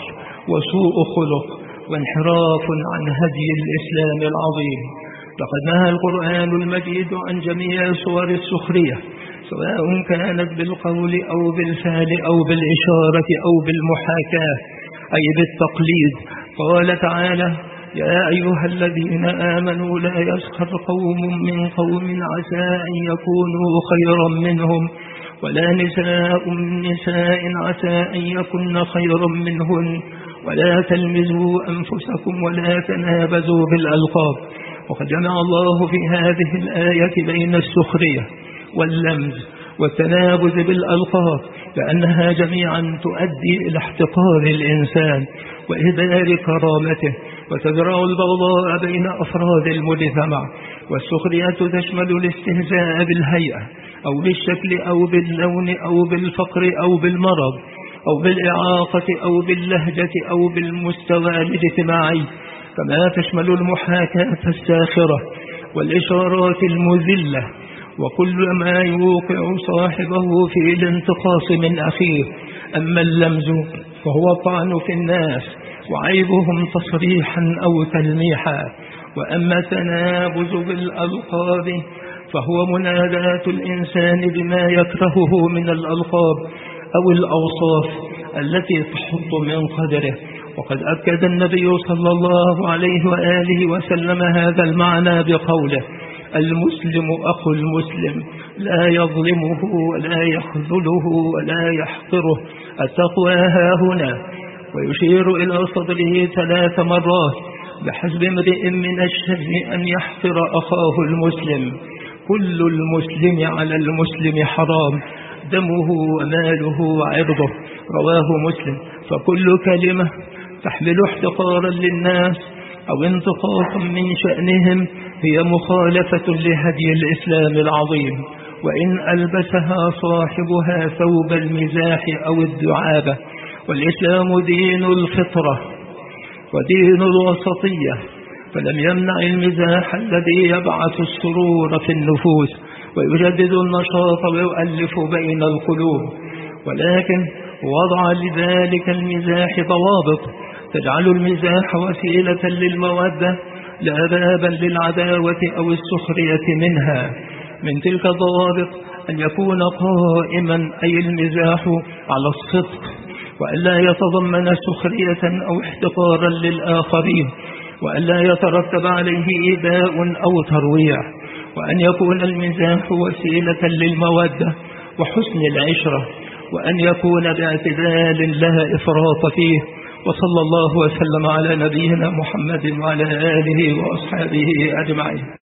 وسوء خلق وانحراف عن هدي الإسلام العظيم. لقد نهى القرآن المجيد عن جميع صور السخرية، سواء كانت بالقول أو بالفعل أو بالإشارة أو بالمحاكاة، أي بالتقليد. قال تعالى: يا أيها الذين آمنوا لا يسخر قوم من قوم عسى أن يكونوا خيرا منهم، ولا نساء من نساء عسى أن يكن خيرا منهن، ولا تلمزوا أنفسكم ولا تنابزوا بالألقاب. وقد جمع الله في هذه الآية بين السخرية واللمز والتنابز بالألقاب، لأنها جميعا تؤدي إلى احتقار الإنسان وإهدار كرامته، وتزرع البغضاء بين أفراد المجتمع. والسخرية تشمل الاستهزاء بالهيئة أو بالشكل أو باللون أو بالفقر أو بالمرض أو بالإعاقة أو باللهجة أو بالمستوى الاجتماعي، كما تشمل المحاكاة الساخرة والإشارات المذلة وكل ما يوقع صاحبه في الانتقاص من أخيه. أما اللمز فهو الطعن في الناس وعيبهم تصريحا أو تلميحا. وأما التنابز بالألقاب فهو مناداة الإنسان بما يكرهه من الألقاب أو الأوصاف التي تحط من قدره. وقد أكد النبي صلى الله عليه وآله وسلم هذا المعنى بقوله: المسلم أخو المسلم لا يظلمه ولا يخذله ولا يحقره، التقوى هاهنا. ويشير إلى صدره 3 مرات: بحسب امرئ من الشر أن يحقر أخاه المسلم، كل المسلم على المسلم حرام، دمه وماله وعرضه، رواه مسلم. فكل كلمة تحمل احتقارا للناس أو انتقاصا من شأنهم هي مخالفة لهدي الإسلام العظيم، وإن ألبسها صاحبها ثوب المزاح أو الدعابة. والإسلام دين الفطرة ودين الوسطية، فلم يمنع المزاح الذي يبعث السرور في النفوس ويجدد النشاط ويؤلف بين القلوب، ولكن وضع لذلك المزاح ضوابط تجعل المزاح وسيلة للمودة لا بابا للعداوة أو السخرية منها. من تلك الضوابط أن يكون قائما أي المزاح على الصدق، وألا يتضمن سخرية أو احتقارا للآخرين، وألا يترتب عليه إيذاء أو ترويع، وأن يكون المزاح وسيلة للمودة وحسن العشرة، وأن يكون باعتدال لا إفراط فيه. وصلى الله وسلم على نبينا محمد وعلى آله وأصحابه أجمعين.